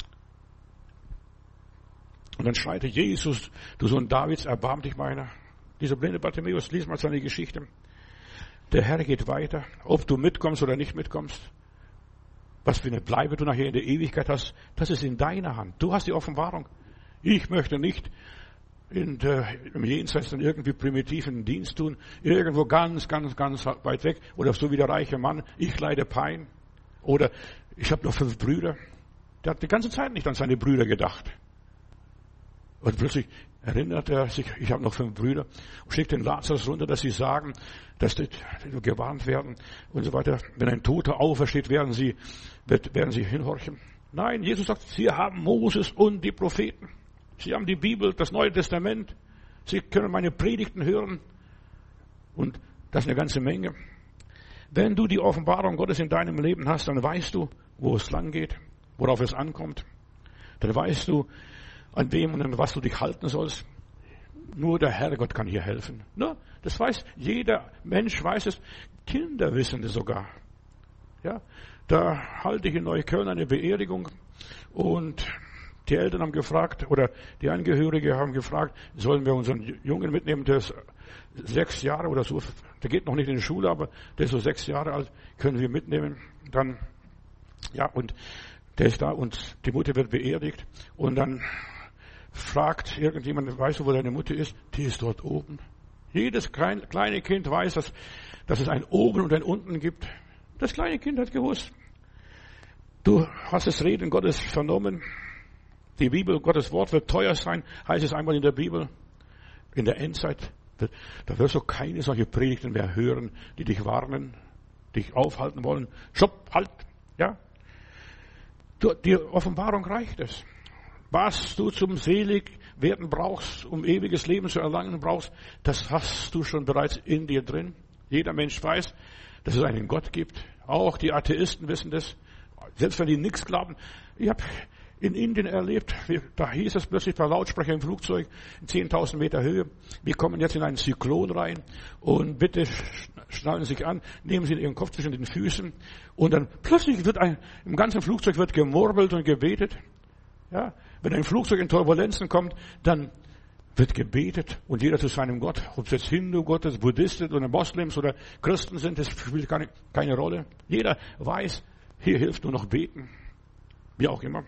Und dann schreit er, Jesus, du Sohn Davids, erbarm dich meiner. Dieser blinde Bartimäus, lies mal seine Geschichte. Der Herr geht weiter, ob du mitkommst oder nicht mitkommst. Was für eine Bleibe du nachher in der Ewigkeit hast, das ist in deiner Hand. Du hast die Offenbarung. Ich möchte nicht in der, im Jenseits dann irgendwie primitiven Dienst tun, irgendwo ganz, ganz, ganz weit weg. Oder so wie der reiche Mann, ich leide Pein. Oder ich habe noch fünf Brüder. Der hat die ganze Zeit nicht an seine Brüder gedacht. Und plötzlich erinnert er sich, ich habe noch fünf Brüder, und schickt den Lazarus runter, dass sie sagen, dass die gewarnt werden und so weiter. Wenn ein Toter aufersteht, werden sie, werden sie hinhorchen. Nein, Jesus sagt, sie haben Moses und die Propheten. Sie haben die Bibel, das Neue Testament. Sie können meine Predigten hören. Und das ist eine ganze Menge. Wenn du die Offenbarung Gottes in deinem Leben hast, dann weißt du, wo es lang geht, worauf es ankommt. Dann weißt du, an wem und an was du dich halten sollst. Nur der Herrgott kann hier helfen. Ne? Das weiß jeder Mensch, weiß es. Kinder wissen es sogar. Ja, da halte ich in Neukölln eine Beerdigung und die Eltern haben gefragt, oder die Angehörige haben gefragt, sollen wir unseren Jungen mitnehmen, der ist sechs Jahre oder so, der geht noch nicht in die Schule, aber der ist so sechs Jahre alt, können wir mitnehmen. Dann, ja, und der ist da und die Mutter wird beerdigt und dann fragt irgendjemand, weißt du, wo deine Mutter ist? Die ist dort oben. Jedes kleine, kleine Kind weiß, dass, dass es ein Oben und ein Unten gibt. Das kleine Kind hat gewusst. Du hast das Reden Gottes vernommen. Die Bibel, Gottes Wort wird teuer sein, heißt es einmal in der Bibel. In der Endzeit Da wirst du keine solche Predigten mehr hören, die dich warnen, dich aufhalten wollen. Stopp, halt, ja. Du, die Offenbarung reicht es. Was du zum Seligwerden brauchst, um ewiges Leben zu erlangen brauchst, das hast du schon bereits in dir drin. Jeder Mensch weiß, dass es einen Gott gibt. Auch die Atheisten wissen das. Selbst wenn die nichts glauben. Ich habe in Indien erlebt, da hieß es plötzlich per Lautsprecher im Flugzeug in zehntausend Meter Höhe, wir kommen jetzt in einen Zyklon rein und bitte schnallen Sie sich an, nehmen Sie Ihren Kopf zwischen den Füßen und dann plötzlich wird ein, im ganzen Flugzeug wird gemurmelt und gebetet. Ja, wenn ein Flugzeug in Turbulenzen kommt, dann wird gebetet und jeder zu seinem Gott, ob es jetzt Hindu-Gott ist, Buddhisten oder Moslems oder Christen sind, das spielt keine, keine Rolle. Jeder weiß, hier hilft nur noch beten, wie auch immer.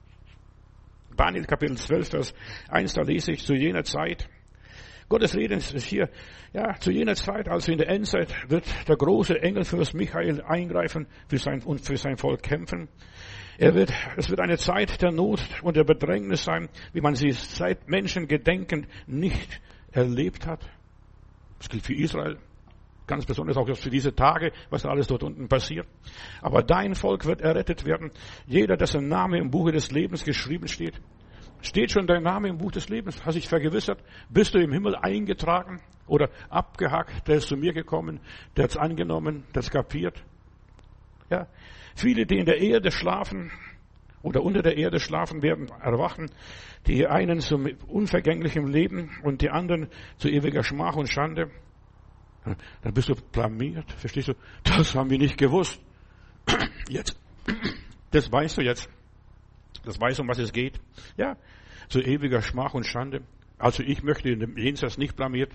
Daniel Kapitel zwölf, Vers eins, da lese ich, zu jener Zeit, Gottes Rede ist hier, ja, zu jener Zeit, also in der Endzeit, wird der große Engelfürst Michael eingreifen für sein, und für sein Volk kämpfen. Er wird, es wird eine Zeit der Not und der Bedrängnis sein, wie man sie seit Menschengedenken nicht erlebt hat. Das gilt für Israel. Ganz besonders auch für diese Tage, was da alles dort unten passiert. Aber dein Volk wird errettet werden. Jeder, dessen Name im Buche des Lebens geschrieben steht. Steht schon dein Name im Buch des Lebens? Hast dich vergewissert? Bist du im Himmel eingetragen oder abgehackt? Der ist zu mir gekommen, der hat's angenommen, der hat's kapiert. Ja. Viele, die in der Erde schlafen oder unter der Erde schlafen, werden erwachen. Die einen zum unvergänglichen Leben und die anderen zu ewiger Schmach und Schande. Dann bist du blamiert, verstehst du? Das haben wir nicht gewusst. Jetzt, das weißt du jetzt. Das weißt du, um was es geht. Ja, zu ewiger Schmach und Schande. Also ich möchte in dem Jenseits nicht blamiert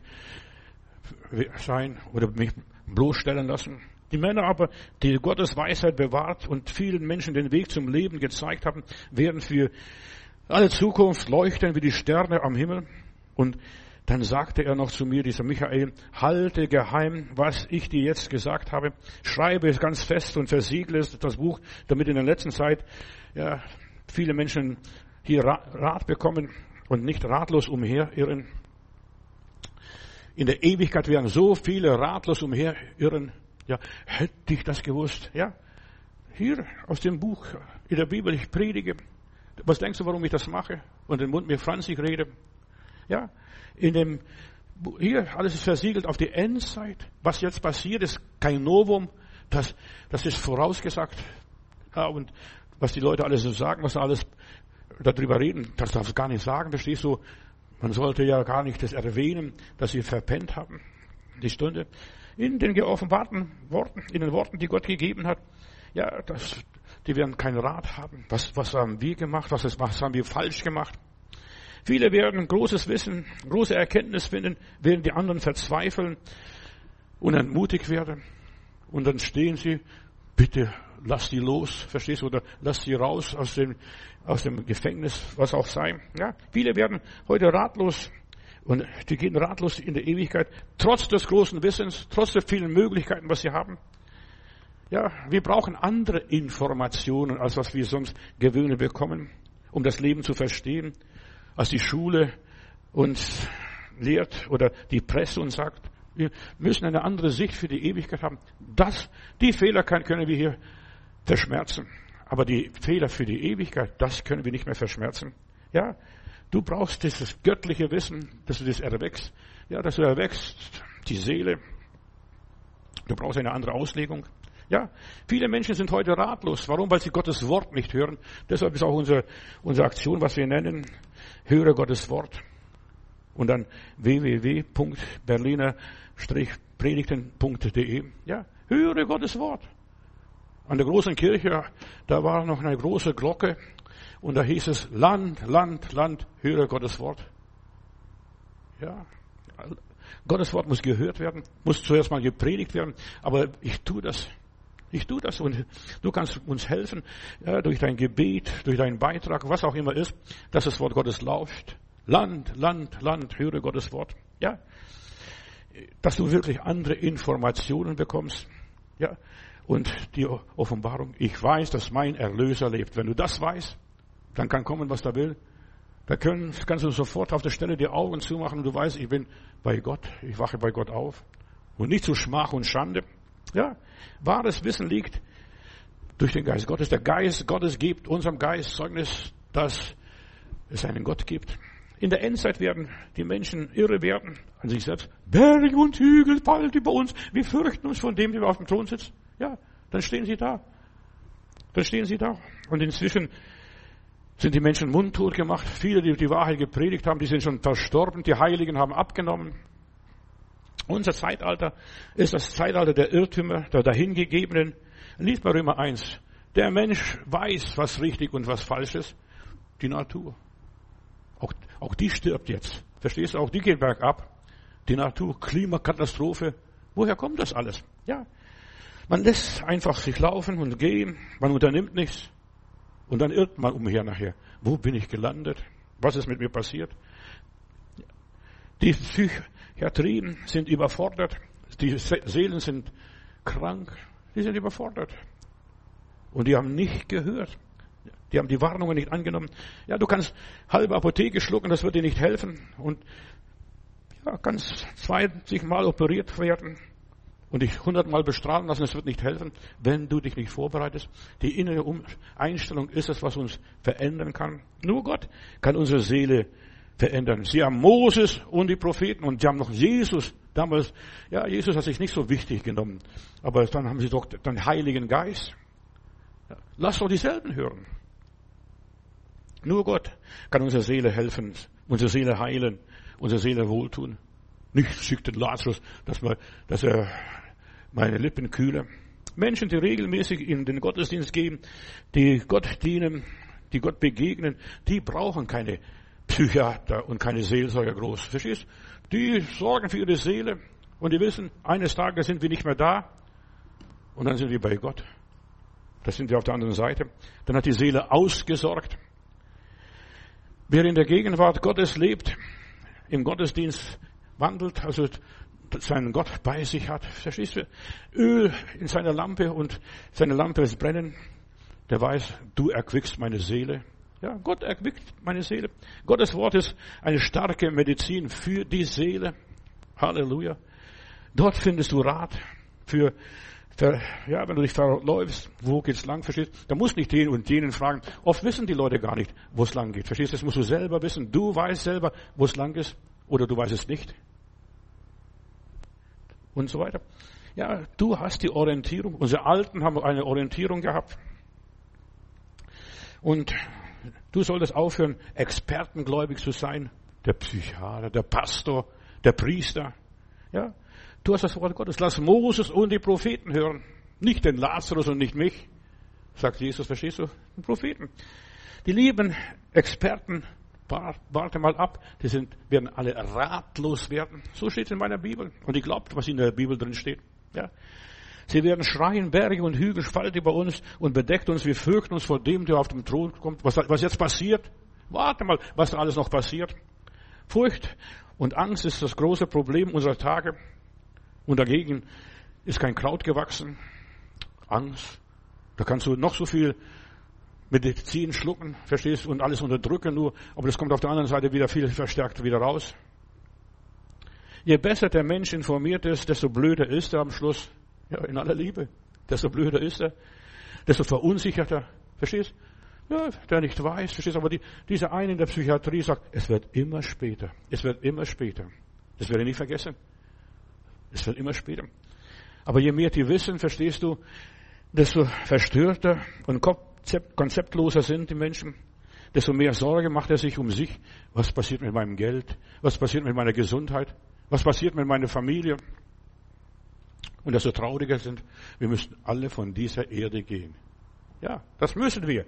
sein oder mich bloßstellen lassen. Die Männer aber, die Gottes Weisheit bewahrt und vielen Menschen den Weg zum Leben gezeigt haben, werden für alle Zukunft leuchten wie die Sterne am Himmel. Und dann sagte er noch zu mir, dieser Michael, halte geheim, was ich dir jetzt gesagt habe. Schreibe es ganz fest und versiegle es, das Buch, damit in der letzten Zeit ja, viele Menschen hier Rat bekommen und nicht ratlos umherirren. In der Ewigkeit werden so viele ratlos umherirren. Ja, hätte ich das gewusst. Ja, hier aus dem Buch in der Bibel, ich predige. Was denkst du, warum ich das mache? Und den Mund mir franzig rede? Ja, in dem, hier, alles ist versiegelt auf die Endzeit. Was jetzt passiert, ist kein Novum. Das, das ist vorausgesagt. Ja, und was die Leute alles so sagen, was alles darüber reden, das darfst du gar nicht sagen, verstehst du? Man sollte ja gar nicht das erwähnen, dass sie verpennt haben. Die Stunde. In den geoffenbarten Worten, in den Worten, die Gott gegeben hat, ja, das, die werden keinen Rat haben. Was, was haben wir gemacht? Was, ist, was haben wir falsch gemacht? Viele werden großes Wissen, große Erkenntnis finden, während die anderen verzweifeln und entmutigt werden. Und dann stehen sie, bitte lass die los, verstehst du, oder lass sie raus aus dem, aus dem Gefängnis, was auch sei. Ja, viele werden heute ratlos und die gehen ratlos in der Ewigkeit, trotz des großen Wissens, trotz der vielen Möglichkeiten, was sie haben. Ja, wir brauchen andere Informationen, als was wir sonst gewöhnlich bekommen, um das Leben zu verstehen, als die Schule uns lehrt oder die Presse uns sagt. Wir müssen eine andere Sicht für die Ewigkeit haben. Das, die Fehler können wir hier verschmerzen. Aber die Fehler für die Ewigkeit, das können wir nicht mehr verschmerzen. Ja, du brauchst dieses göttliche Wissen, dass du das erwächst. Ja, dass du erwächst, die Seele. Du brauchst eine andere Auslegung. Ja, viele Menschen sind heute ratlos. Warum? Weil sie Gottes Wort nicht hören. Deshalb ist auch unsere, unsere Aktion, was wir nennen, höre Gottes Wort. Und dann w w w punkt berliner predigten punkt d e. Ja, höre Gottes Wort. An der großen Kirche, da war noch eine große Glocke und da hieß es, Land, Land, Land, höre Gottes Wort. Ja, Gottes Wort muss gehört werden, muss zuerst mal gepredigt werden, aber ich tue das. Ich tue das und du kannst uns helfen, ja, durch dein Gebet, durch deinen Beitrag, was auch immer ist, dass das Wort Gottes läuft. Land, Land, Land, höre Gottes Wort. Ja, dass du wirklich andere Informationen bekommst. Ja, und die Offenbarung. Ich weiß, dass mein Erlöser lebt. Wenn du das weißt, dann kann kommen, was da will. Da können, kannst du sofort auf der Stelle die Augen zumachen und du weißt, ich bin bei Gott, ich wache bei Gott auf. Und nicht zu Schmach und Schande. Ja, wahres Wissen liegt durch den Geist Gottes. Der Geist Gottes gibt unserem Geist Zeugnis, dass es einen Gott gibt. In der Endzeit werden die Menschen irre werden an sich selbst. Berge und Hügel fallen über uns. Wir fürchten uns von dem, der auf dem Thron sitzt. Ja, dann stehen sie da. Dann stehen sie da. Und inzwischen sind die Menschen mundtot gemacht. Viele, die die Wahrheit gepredigt haben, die sind schon verstorben. Die Heiligen haben abgenommen. Unser Zeitalter ist das Zeitalter der Irrtümer, der Dahingegebenen. Lies mal Römer eins. Der Mensch weiß, was richtig und was falsch ist. Die Natur. Auch, auch die stirbt jetzt. Verstehst du? Auch die geht bergab. Die Natur, Klimakatastrophe. Woher kommt das alles? Ja. Man lässt einfach sich laufen und gehen. Man unternimmt nichts. Und dann irrt man umher nachher. Wo bin ich gelandet? Was ist mit mir passiert? Die Psychiatrien sind überfordert. Die Seelen sind krank. Die sind überfordert. Und die haben nicht gehört. Die haben die Warnungen nicht angenommen. Ja, du kannst halbe Apotheke schlucken, das wird dir nicht helfen. Und ja, kannst zwanzig Mal operiert werden und dich hundertmal bestrahlen lassen, das wird nicht helfen, wenn du dich nicht vorbereitest. Die innere Einstellung ist es, was uns verändern kann. Nur Gott kann unsere Seele verändern. Sie haben Moses und die Propheten und sie haben noch Jesus. Damals, ja, Jesus hat sich nicht so wichtig genommen. Aber dann haben sie doch den Heiligen Geist. Ja, lass doch dieselben hören. Nur Gott kann unserer Seele helfen, unsere Seele heilen, unsere Seele wohltun. Nicht schickt den Lazarus, dass, wir, dass er meine Lippen kühle. Menschen, die regelmäßig in den Gottesdienst gehen, die Gott dienen, die Gott begegnen, die brauchen keine Psychiater und keine Seelsorger groß. Verstehst? Die sorgen für ihre Seele und die wissen, eines Tages sind wir nicht mehr da und dann sind wir bei Gott. Das sind wir auf der anderen Seite. Dann hat die Seele ausgesorgt. Wer in der Gegenwart Gottes lebt, im Gottesdienst wandelt, also seinen Gott bei sich hat, verstehst du? Öl in seiner Lampe und seine Lampe ist brennen, der weiß, du erquickst meine Seele. Ja, Gott erquickt meine Seele. Gottes Wort ist eine starke Medizin für die Seele. Halleluja. Dort findest du Rat für Ja, wenn du dich verläufst, wo geht's lang, verstehst? Da musst nicht den und jenen fragen. Oft wissen die Leute gar nicht, wo es lang geht. Verstehst du? Das musst du selber wissen. Du weißt selber, wo es lang ist. Oder du weißt es nicht. Und so weiter. Ja, du hast die Orientierung. Unsere Alten haben eine Orientierung gehabt. Und du solltest aufhören, expertengläubig zu sein. Der Psychiater, der Pastor, der Priester. Ja. Du hast das Wort Gottes. Lass Moses und die Propheten hören. Nicht den Lazarus und nicht mich, sagt Jesus, verstehst du? Die Propheten. Die lieben Experten, warte mal ab, die sind, werden alle ratlos werden. So steht es in meiner Bibel. Und ich glaube, was in der Bibel drin steht. Ja. Sie werden schreien, Berge und Hügel fallen über uns und bedeckt uns. Wir fürchten uns vor dem, der auf dem Thron kommt. Was, was jetzt passiert? Warte mal, was da alles noch passiert. Furcht und Angst ist das große Problem unserer Tage. Und dagegen ist kein Kraut gewachsen. Angst. Da kannst du noch so viel Medizin schlucken, verstehst du, und alles unterdrücken nur. Aber das kommt auf der anderen Seite wieder viel verstärkt wieder raus. Je besser der Mensch informiert ist, desto blöder ist er am Schluss. Ja, in aller Liebe. Desto blöder ist er. Desto verunsicherter. Verstehst du? Ja, der nicht weiß. Verstehst du? Aber die, dieser eine in der Psychiatrie sagt, es wird immer später. Es wird immer später. Das werde ich nie vergessen. Es wird immer später. Aber je mehr die wissen, verstehst du, desto verstörter und konzept, konzeptloser sind die Menschen, desto mehr Sorge macht er sich um sich. Was passiert mit meinem Geld? Was passiert mit meiner Gesundheit? Was passiert mit meiner Familie? Und desto trauriger sind, wir müssen alle von dieser Erde gehen. Ja, das müssen wir.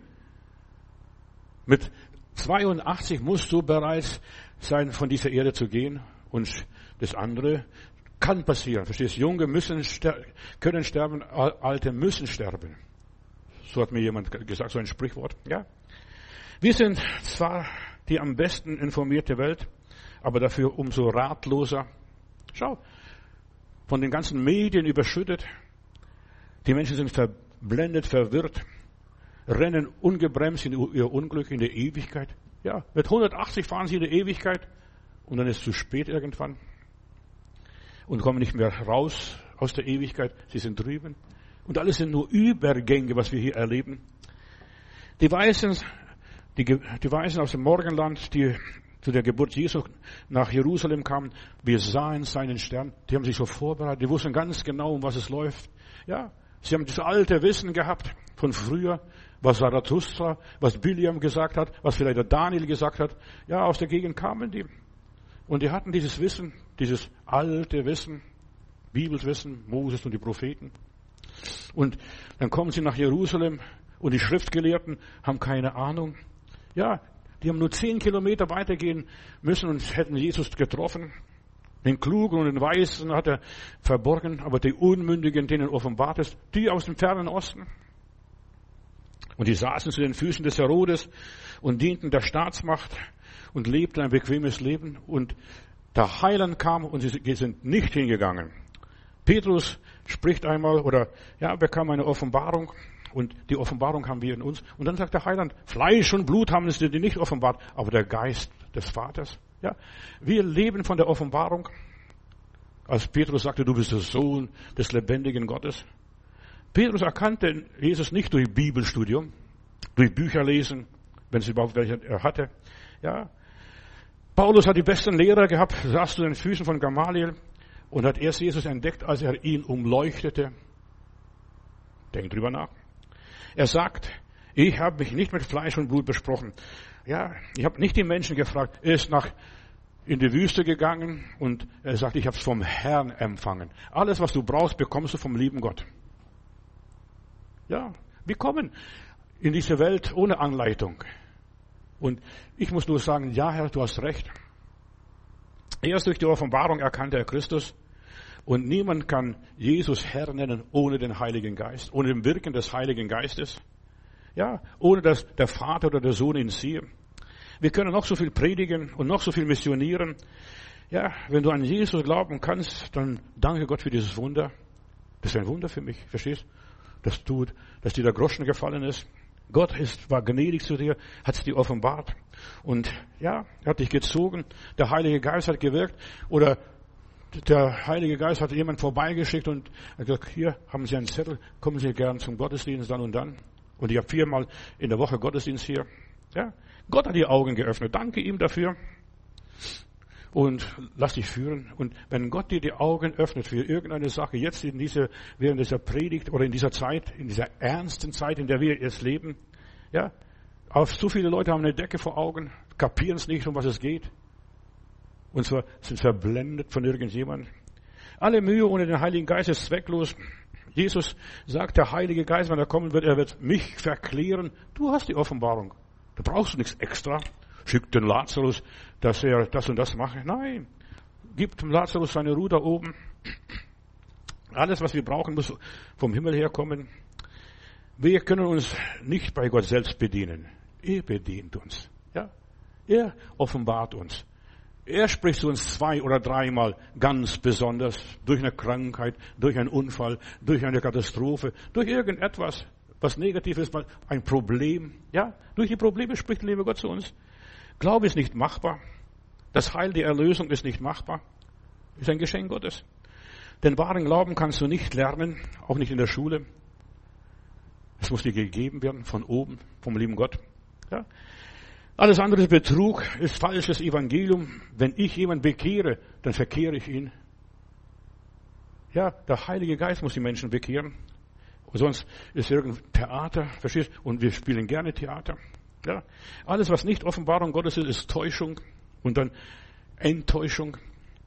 Mit zweiundachtzig musst du bereit sein, von dieser Erde zu gehen. Und das andere kann passieren. Verstehst du? Junge müssen ster- können sterben, Alte müssen sterben. So hat mir jemand gesagt, so ein Sprichwort. Ja. Wir sind zwar die am besten informierte Welt, aber dafür umso ratloser. Schau, von den ganzen Medien überschüttet. Die Menschen sind verblendet, verwirrt, rennen ungebremst in ihr Unglück, in der Ewigkeit. Ja, mit hundertachtzig fahren sie in die Ewigkeit und dann ist es zu spät irgendwann und kommen nicht mehr raus aus der Ewigkeit. Sie sind drüben. Und alles sind nur Übergänge, was wir hier erleben. Die Weisen, die, die Weisen aus dem Morgenland, die zu der Geburt Jesu nach Jerusalem kamen, wir sahen seinen Stern. Die haben sich so vorbereitet. Die wussten ganz genau, um was es läuft. Ja, sie haben das alte Wissen gehabt von früher, was Zarathustra, was Biliam gesagt hat, was vielleicht der Daniel gesagt hat. Ja, aus der Gegend kamen die. Und die hatten dieses Wissen, dieses alte Wissen, Bibelwissen, Moses und die Propheten. Und dann kommen sie nach Jerusalem und die Schriftgelehrten haben keine Ahnung. Ja, die haben nur zehn Kilometer weitergehen müssen und hätten Jesus getroffen. Den Klugen und den Weisen hat er verborgen, aber die Unmündigen, denen offenbart ist, die aus dem fernen Osten. Und die saßen zu den Füßen des Herodes und dienten der Staatsmacht und lebten ein bequemes Leben. Und der Heiland kam und sie sind nicht hingegangen. Petrus spricht einmal oder ja, bekam eine Offenbarung und die Offenbarung haben wir in uns. Und dann sagt der Heiland, Fleisch und Blut haben es dir nicht offenbart, aber der Geist des Vaters. Ja, wir leben von der Offenbarung. Als Petrus sagte, du bist der Sohn des lebendigen Gottes. Petrus erkannte Jesus nicht durch Bibelstudium, durch Bücher lesen, wenn es überhaupt welche er hatte. Ja, Paulus hat die besten Lehrer gehabt, saß zu den Füßen von Gamaliel und hat erst Jesus entdeckt, als er ihn umleuchtete. Denkt drüber nach. Er sagt, ich habe mich nicht mit Fleisch und Blut besprochen. Ja, ich habe nicht die Menschen gefragt. Er ist nach in die Wüste gegangen und er sagt, ich habe es vom Herrn empfangen. Alles, was du brauchst, bekommst du vom lieben Gott. Ja, wir kommen in diese Welt ohne Anleitung. Und ich muss nur sagen, ja Herr, du hast recht. Erst durch die Offenbarung erkannte er Christus. Und niemand kann Jesus Herr nennen ohne den Heiligen Geist, ohne dem Wirken des Heiligen Geistes. Ja, ohne dass der Vater oder der Sohn ihn sieht. Wir können noch so viel predigen und noch so viel missionieren. Ja, wenn du an Jesus glauben kannst, dann danke Gott für dieses Wunder. Das ist ein Wunder für mich, verstehst? Das tut, dass dir der Groschen gefallen ist. Gott ist, war gnädig zu dir, hat es dir offenbart. Und ja, er hat dich gezogen. Der Heilige Geist hat gewirkt. Oder der Heilige Geist hat jemand vorbeigeschickt und hat gesagt, hier haben Sie einen Zettel, kommen Sie gern zum Gottesdienst dann und dann. Und ich habe viermal in der Woche Gottesdienst hier. Ja, Gott hat die Augen geöffnet. Danke ihm dafür. Und lass dich führen. Und wenn Gott dir die Augen öffnet für irgendeine Sache, jetzt in dieser, während dieser Predigt oder in dieser Zeit, in dieser ernsten Zeit, in der wir jetzt leben, ja, auch so viele Leute haben eine Decke vor Augen, kapieren es nicht, um was es geht. Und zwar sind verblendet von irgendjemandem. Alle Mühe ohne den Heiligen Geist ist zwecklos. Jesus sagt, der Heilige Geist, wenn er kommen wird, er wird mich verklären. Du hast die Offenbarung. Da brauchst du nichts extra. Schick den Lazarus, dass er das und das mache. Nein. Gib dem Lazarus seine Ruhe da oben. Alles, was wir brauchen, muss vom Himmel herkommen. Wir können uns nicht bei Gott selbst bedienen. Er bedient uns. Ja? Er offenbart uns. Er spricht zu uns zwei oder dreimal ganz besonders durch eine Krankheit, durch einen Unfall, durch eine Katastrophe, durch irgendetwas, was negativ ist, ein Problem. Ja, durch die Probleme spricht der liebe Gott zu uns. Glaube ist nicht machbar. Das Heil, die Erlösung ist nicht machbar. Ist ein Geschenk Gottes. Den wahren Glauben kannst du nicht lernen, auch nicht in der Schule. Es muss dir gegeben werden von oben, vom lieben Gott. Ja. Alles andere ist Betrug, ist falsches Evangelium. Wenn ich jemanden bekehre, dann verkehre ich ihn. Ja, der Heilige Geist muss die Menschen bekehren. Und sonst ist irgendein Theater, verstehst? Und wir spielen gerne Theater. Ja, alles, was nicht Offenbarung Gottes ist, ist Täuschung und dann Enttäuschung.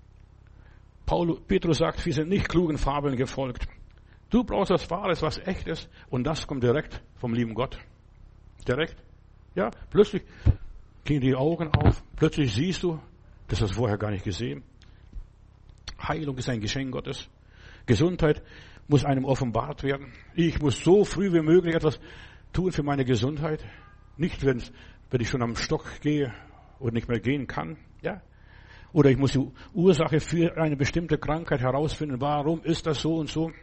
Paulus, Petrus sagt, wir sind nicht klugen Fabeln gefolgt. Du brauchst was Wahres, was Echtes, und das kommt direkt vom lieben Gott. Direkt. Ja, plötzlich gehen die Augen auf, plötzlich siehst du, das hast du vorher gar nicht gesehen. Heilung ist ein Geschenk Gottes. Gesundheit muss einem offenbart werden. Ich muss so früh wie möglich etwas tun für meine Gesundheit. Nicht, wenn, wenn ich schon am Stock gehe und nicht mehr gehen kann. Ja? Oder ich muss die Ursache für eine bestimmte Krankheit herausfinden. Warum ist das so und so?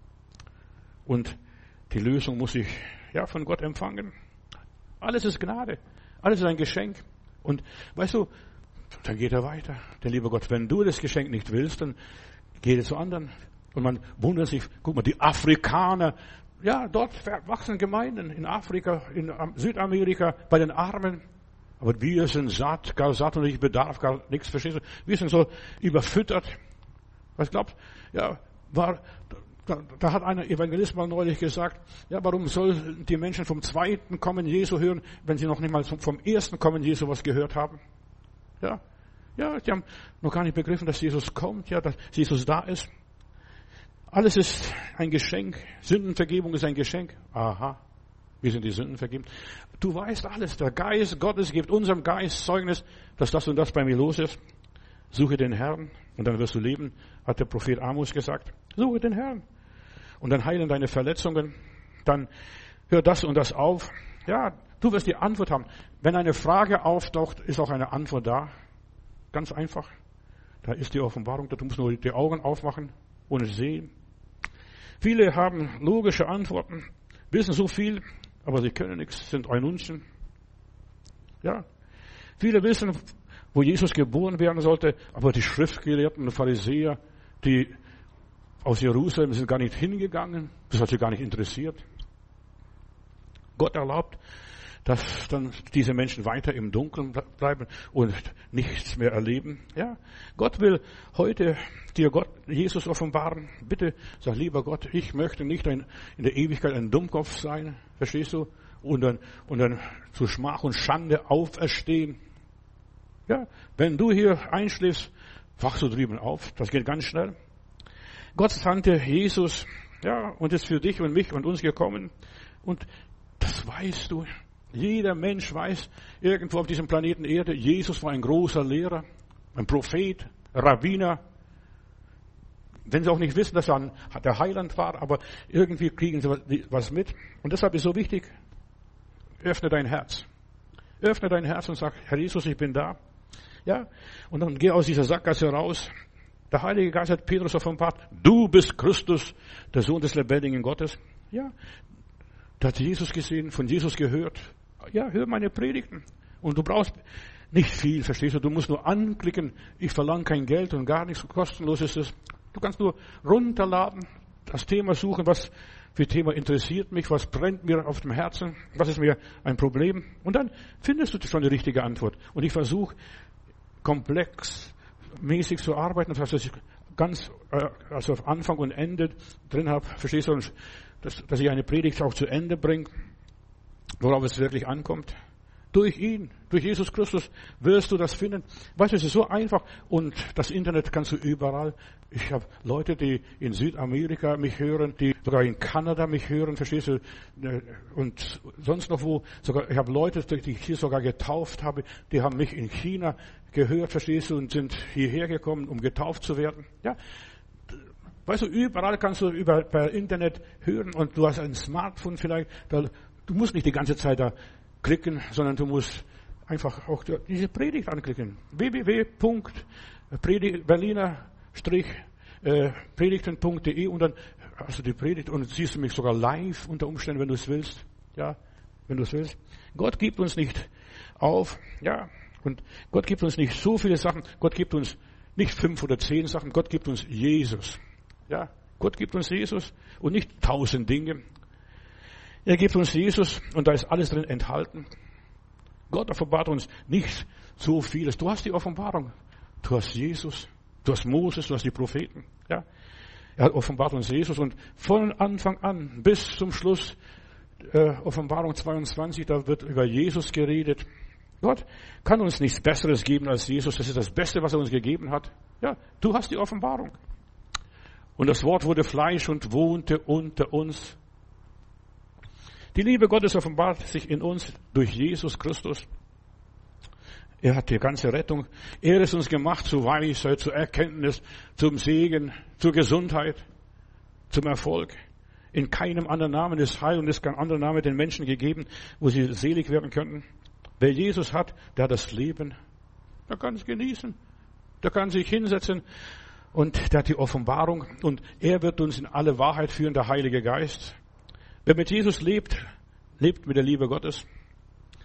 Und die Lösung muss ich ja von Gott empfangen. Alles ist Gnade. Alles ist ein Geschenk. Und weißt du, dann geht er weiter. Der liebe Gott, wenn du das Geschenk nicht willst, dann geh zu anderen. Und man wundert sich, guck mal, die Afrikaner, ja, dort wachsen Gemeinden in Afrika, in Südamerika, bei den Armen. Aber wir sind satt, gar satt und ich bedarf gar nichts, verstehst du? Wir sind so überfüttert. Was glaubst du? Ja, war, da, da hat einer Evangelist mal neulich gesagt, ja, warum sollen die Menschen vom zweiten Kommen Jesu hören, wenn sie noch nicht mal vom ersten Kommen Jesu was gehört haben? Ja, ja, die haben noch gar nicht begriffen, dass Jesus kommt, ja, dass Jesus da ist. Alles ist ein Geschenk. Sündenvergebung ist ein Geschenk. Aha, wir sind die Sünden vergeben. Du weißt alles. Der Geist Gottes gibt unserem Geist Zeugnis, dass das und das bei mir los ist. Suche den Herrn und dann wirst du leben, hat der Prophet Amos gesagt. Suche den Herrn. Und dann heilen deine Verletzungen. Dann hör das und das auf. Ja, du wirst die Antwort haben. Wenn eine Frage auftaucht, ist auch eine Antwort da. Ganz einfach. Da ist die Offenbarung. Du musst nur die Augen aufmachen und es sehen. Viele haben logische Antworten, wissen so viel, aber sie können nichts, sind Eunuchen. Ja. Viele wissen, wo Jesus geboren werden sollte, aber die Schriftgelehrten und Pharisäer, die aus Jerusalem sind gar nicht hingegangen, das hat sie gar nicht interessiert. Gott erlaubt, dass dann diese Menschen weiter im Dunkeln bleiben und nichts mehr erleben. Ja, Gott will heute dir Gott, Jesus offenbaren. Bitte sag, lieber Gott, ich möchte nicht ein, in der Ewigkeit ein Dummkopf sein, verstehst du? Und dann, und dann zu Schmach und Schande auferstehen. Ja, wenn du hier einschläfst, wachst du drüben auf. Das geht ganz schnell. Gott sandte Jesus, ja, und ist für dich und mich und uns gekommen. Und das weißt du. Jeder Mensch weiß, irgendwo auf diesem Planeten Erde, Jesus war ein großer Lehrer, ein Prophet, Rabbiner. Wenn sie auch nicht wissen, dass er der Heiland war, aber irgendwie kriegen sie was mit. Und deshalb ist so wichtig, öffne dein Herz. Öffne dein Herz und sag, Herr Jesus, ich bin da. Ja, und dann geh aus dieser Sackgasse raus. Der Heilige Geist hat Petrus offenbart, du bist Christus, der Sohn des lebendigen Gottes. Ja, da hat Jesus gesehen, von Jesus gehört. Ja, hör meine Predigten. Und du brauchst nicht viel, verstehst du? Du musst nur anklicken. Ich verlange kein Geld und gar nichts, kostenlos ist es. Du kannst nur runterladen, das Thema suchen, was für Thema interessiert mich, was brennt mir auf dem Herzen, was ist mir ein Problem. Und dann findest du schon die richtige Antwort. Und ich versuche, komplexmäßig zu arbeiten, dass ich ganz, also auf Anfang und Ende drin habe, verstehst du? Dass, dass ich eine Predigt auch zu Ende bringe, worauf es wirklich ankommt. Durch ihn, durch Jesus Christus wirst du das finden. Weißt du, es ist so einfach und das Internet kannst du überall. Ich habe Leute, die in Südamerika mich hören, die sogar in Kanada mich hören, verstehst du? Und sonst noch wo. Sogar, ich habe Leute, die ich hier sogar getauft habe, die haben mich in China gehört, verstehst du, und sind hierher gekommen, um getauft zu werden. Ja. Weißt du, überall kannst du über per Internet hören und du hast ein Smartphone vielleicht. Da, du musst nicht die ganze Zeit da klicken, sondern du musst einfach auch diese Predigt anklicken. w w w punkt berliner predigten punkt de und dann hast du die Predigt und siehst du mich sogar live unter Umständen, wenn du es willst. Ja, wenn du es willst. Gott gibt uns nicht auf. Ja, und Gott gibt uns nicht so viele Sachen. Gott gibt uns nicht fünf oder zehn Sachen. Gott gibt uns Jesus. Ja, Gott gibt uns Jesus und nicht tausend Dinge. Er gibt uns Jesus und da ist alles drin enthalten. Gott offenbart uns nicht so vieles. Du hast die Offenbarung. Du hast Jesus. Du hast Moses, du hast die Propheten. Ja, er offenbart uns Jesus und von Anfang an bis zum Schluss, äh, Offenbarung zweiundzwanzig, da wird über Jesus geredet. Gott kann uns nichts Besseres geben als Jesus. Das ist das Beste, was er uns gegeben hat. Ja, du hast die Offenbarung. Und das Wort wurde Fleisch und wohnte unter uns. Die Liebe Gottes offenbart sich in uns durch Jesus Christus. Er hat die ganze Rettung. Er ist uns gemacht zur Weisheit, zur Erkenntnis, zum Segen, zur Gesundheit, zum Erfolg. In keinem anderen Namen ist Heil und ist kein anderer Name den Menschen gegeben, wo sie selig werden könnten. Wer Jesus hat, der hat das Leben. Der kann es genießen. Der kann sich hinsetzen. Und der hat die Offenbarung und er wird uns in alle Wahrheit führen, der Heilige Geist. Wer mit Jesus lebt, lebt mit der Liebe Gottes.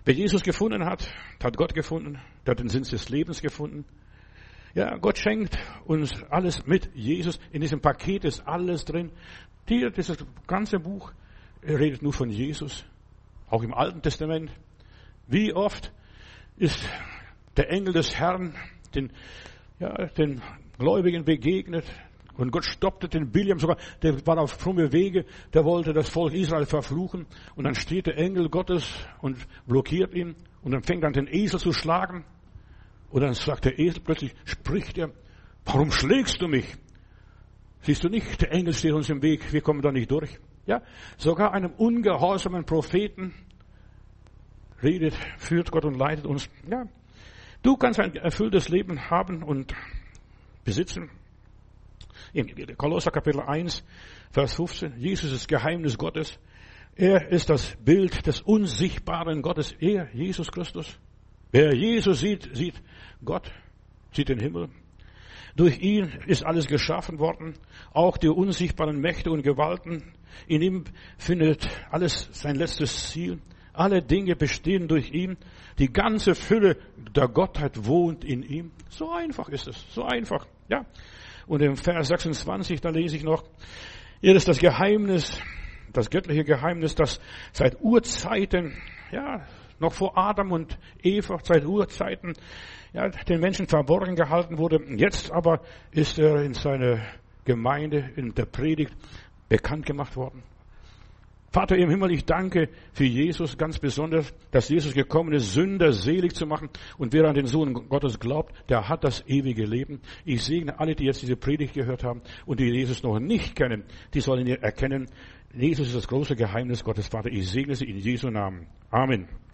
Wer Jesus gefunden hat, hat Gott gefunden, der hat den Sinn des Lebens gefunden. Ja, Gott schenkt uns alles mit Jesus. In diesem Paket ist alles drin. Hier, dieses ganze Buch redet nur von Jesus. Auch im Alten Testament. Wie oft ist der Engel des Herrn den, ja, den Gläubigen begegnet. Und Gott stoppte den Biliam sogar, der war auf fromme Wege, der wollte das Volk Israel verfluchen. Und dann steht der Engel Gottes und blockiert ihn. Und dann fängt er an, den Esel zu schlagen. Und dann sagt der Esel plötzlich, spricht er, warum schlägst du mich? Siehst du nicht, der Engel steht uns im Weg, wir kommen da nicht durch. Ja, sogar einem ungehorsamen Propheten redet, führt Gott und leitet uns. Ja, du kannst ein erfülltes Leben haben und besitzen. In Kolosser Kapitel eins, Vers fünfzehn, Jesus ist Geheimnis Gottes. Er ist das Bild des unsichtbaren Gottes. Er, Jesus Christus. Wer Jesus sieht, sieht Gott, sieht den Himmel. Durch ihn ist alles geschaffen worden, auch die unsichtbaren Mächte und Gewalten. In ihm findet alles sein letztes Ziel. Alle Dinge bestehen durch ihn. Die ganze Fülle der Gottheit wohnt in ihm. So einfach ist es, so einfach, ja. Und im Vers sechsundzwanzig, da lese ich noch, er ist das Geheimnis, das göttliche Geheimnis, das seit Urzeiten, ja, noch vor Adam und Eva, seit Urzeiten, ja, den Menschen verborgen gehalten wurde. Jetzt aber ist er in seiner Gemeinde, in der Predigt bekannt gemacht worden. Vater im Himmel, ich danke für Jesus ganz besonders, dass Jesus gekommen ist, Sünder selig zu machen. Und wer an den Sohn Gottes glaubt, der hat das ewige Leben. Ich segne alle, die jetzt diese Predigt gehört haben und die Jesus noch nicht kennen, die sollen erkennen, Jesus ist das große Geheimnis Gottes. Vater, ich segne sie in Jesu Namen. Amen.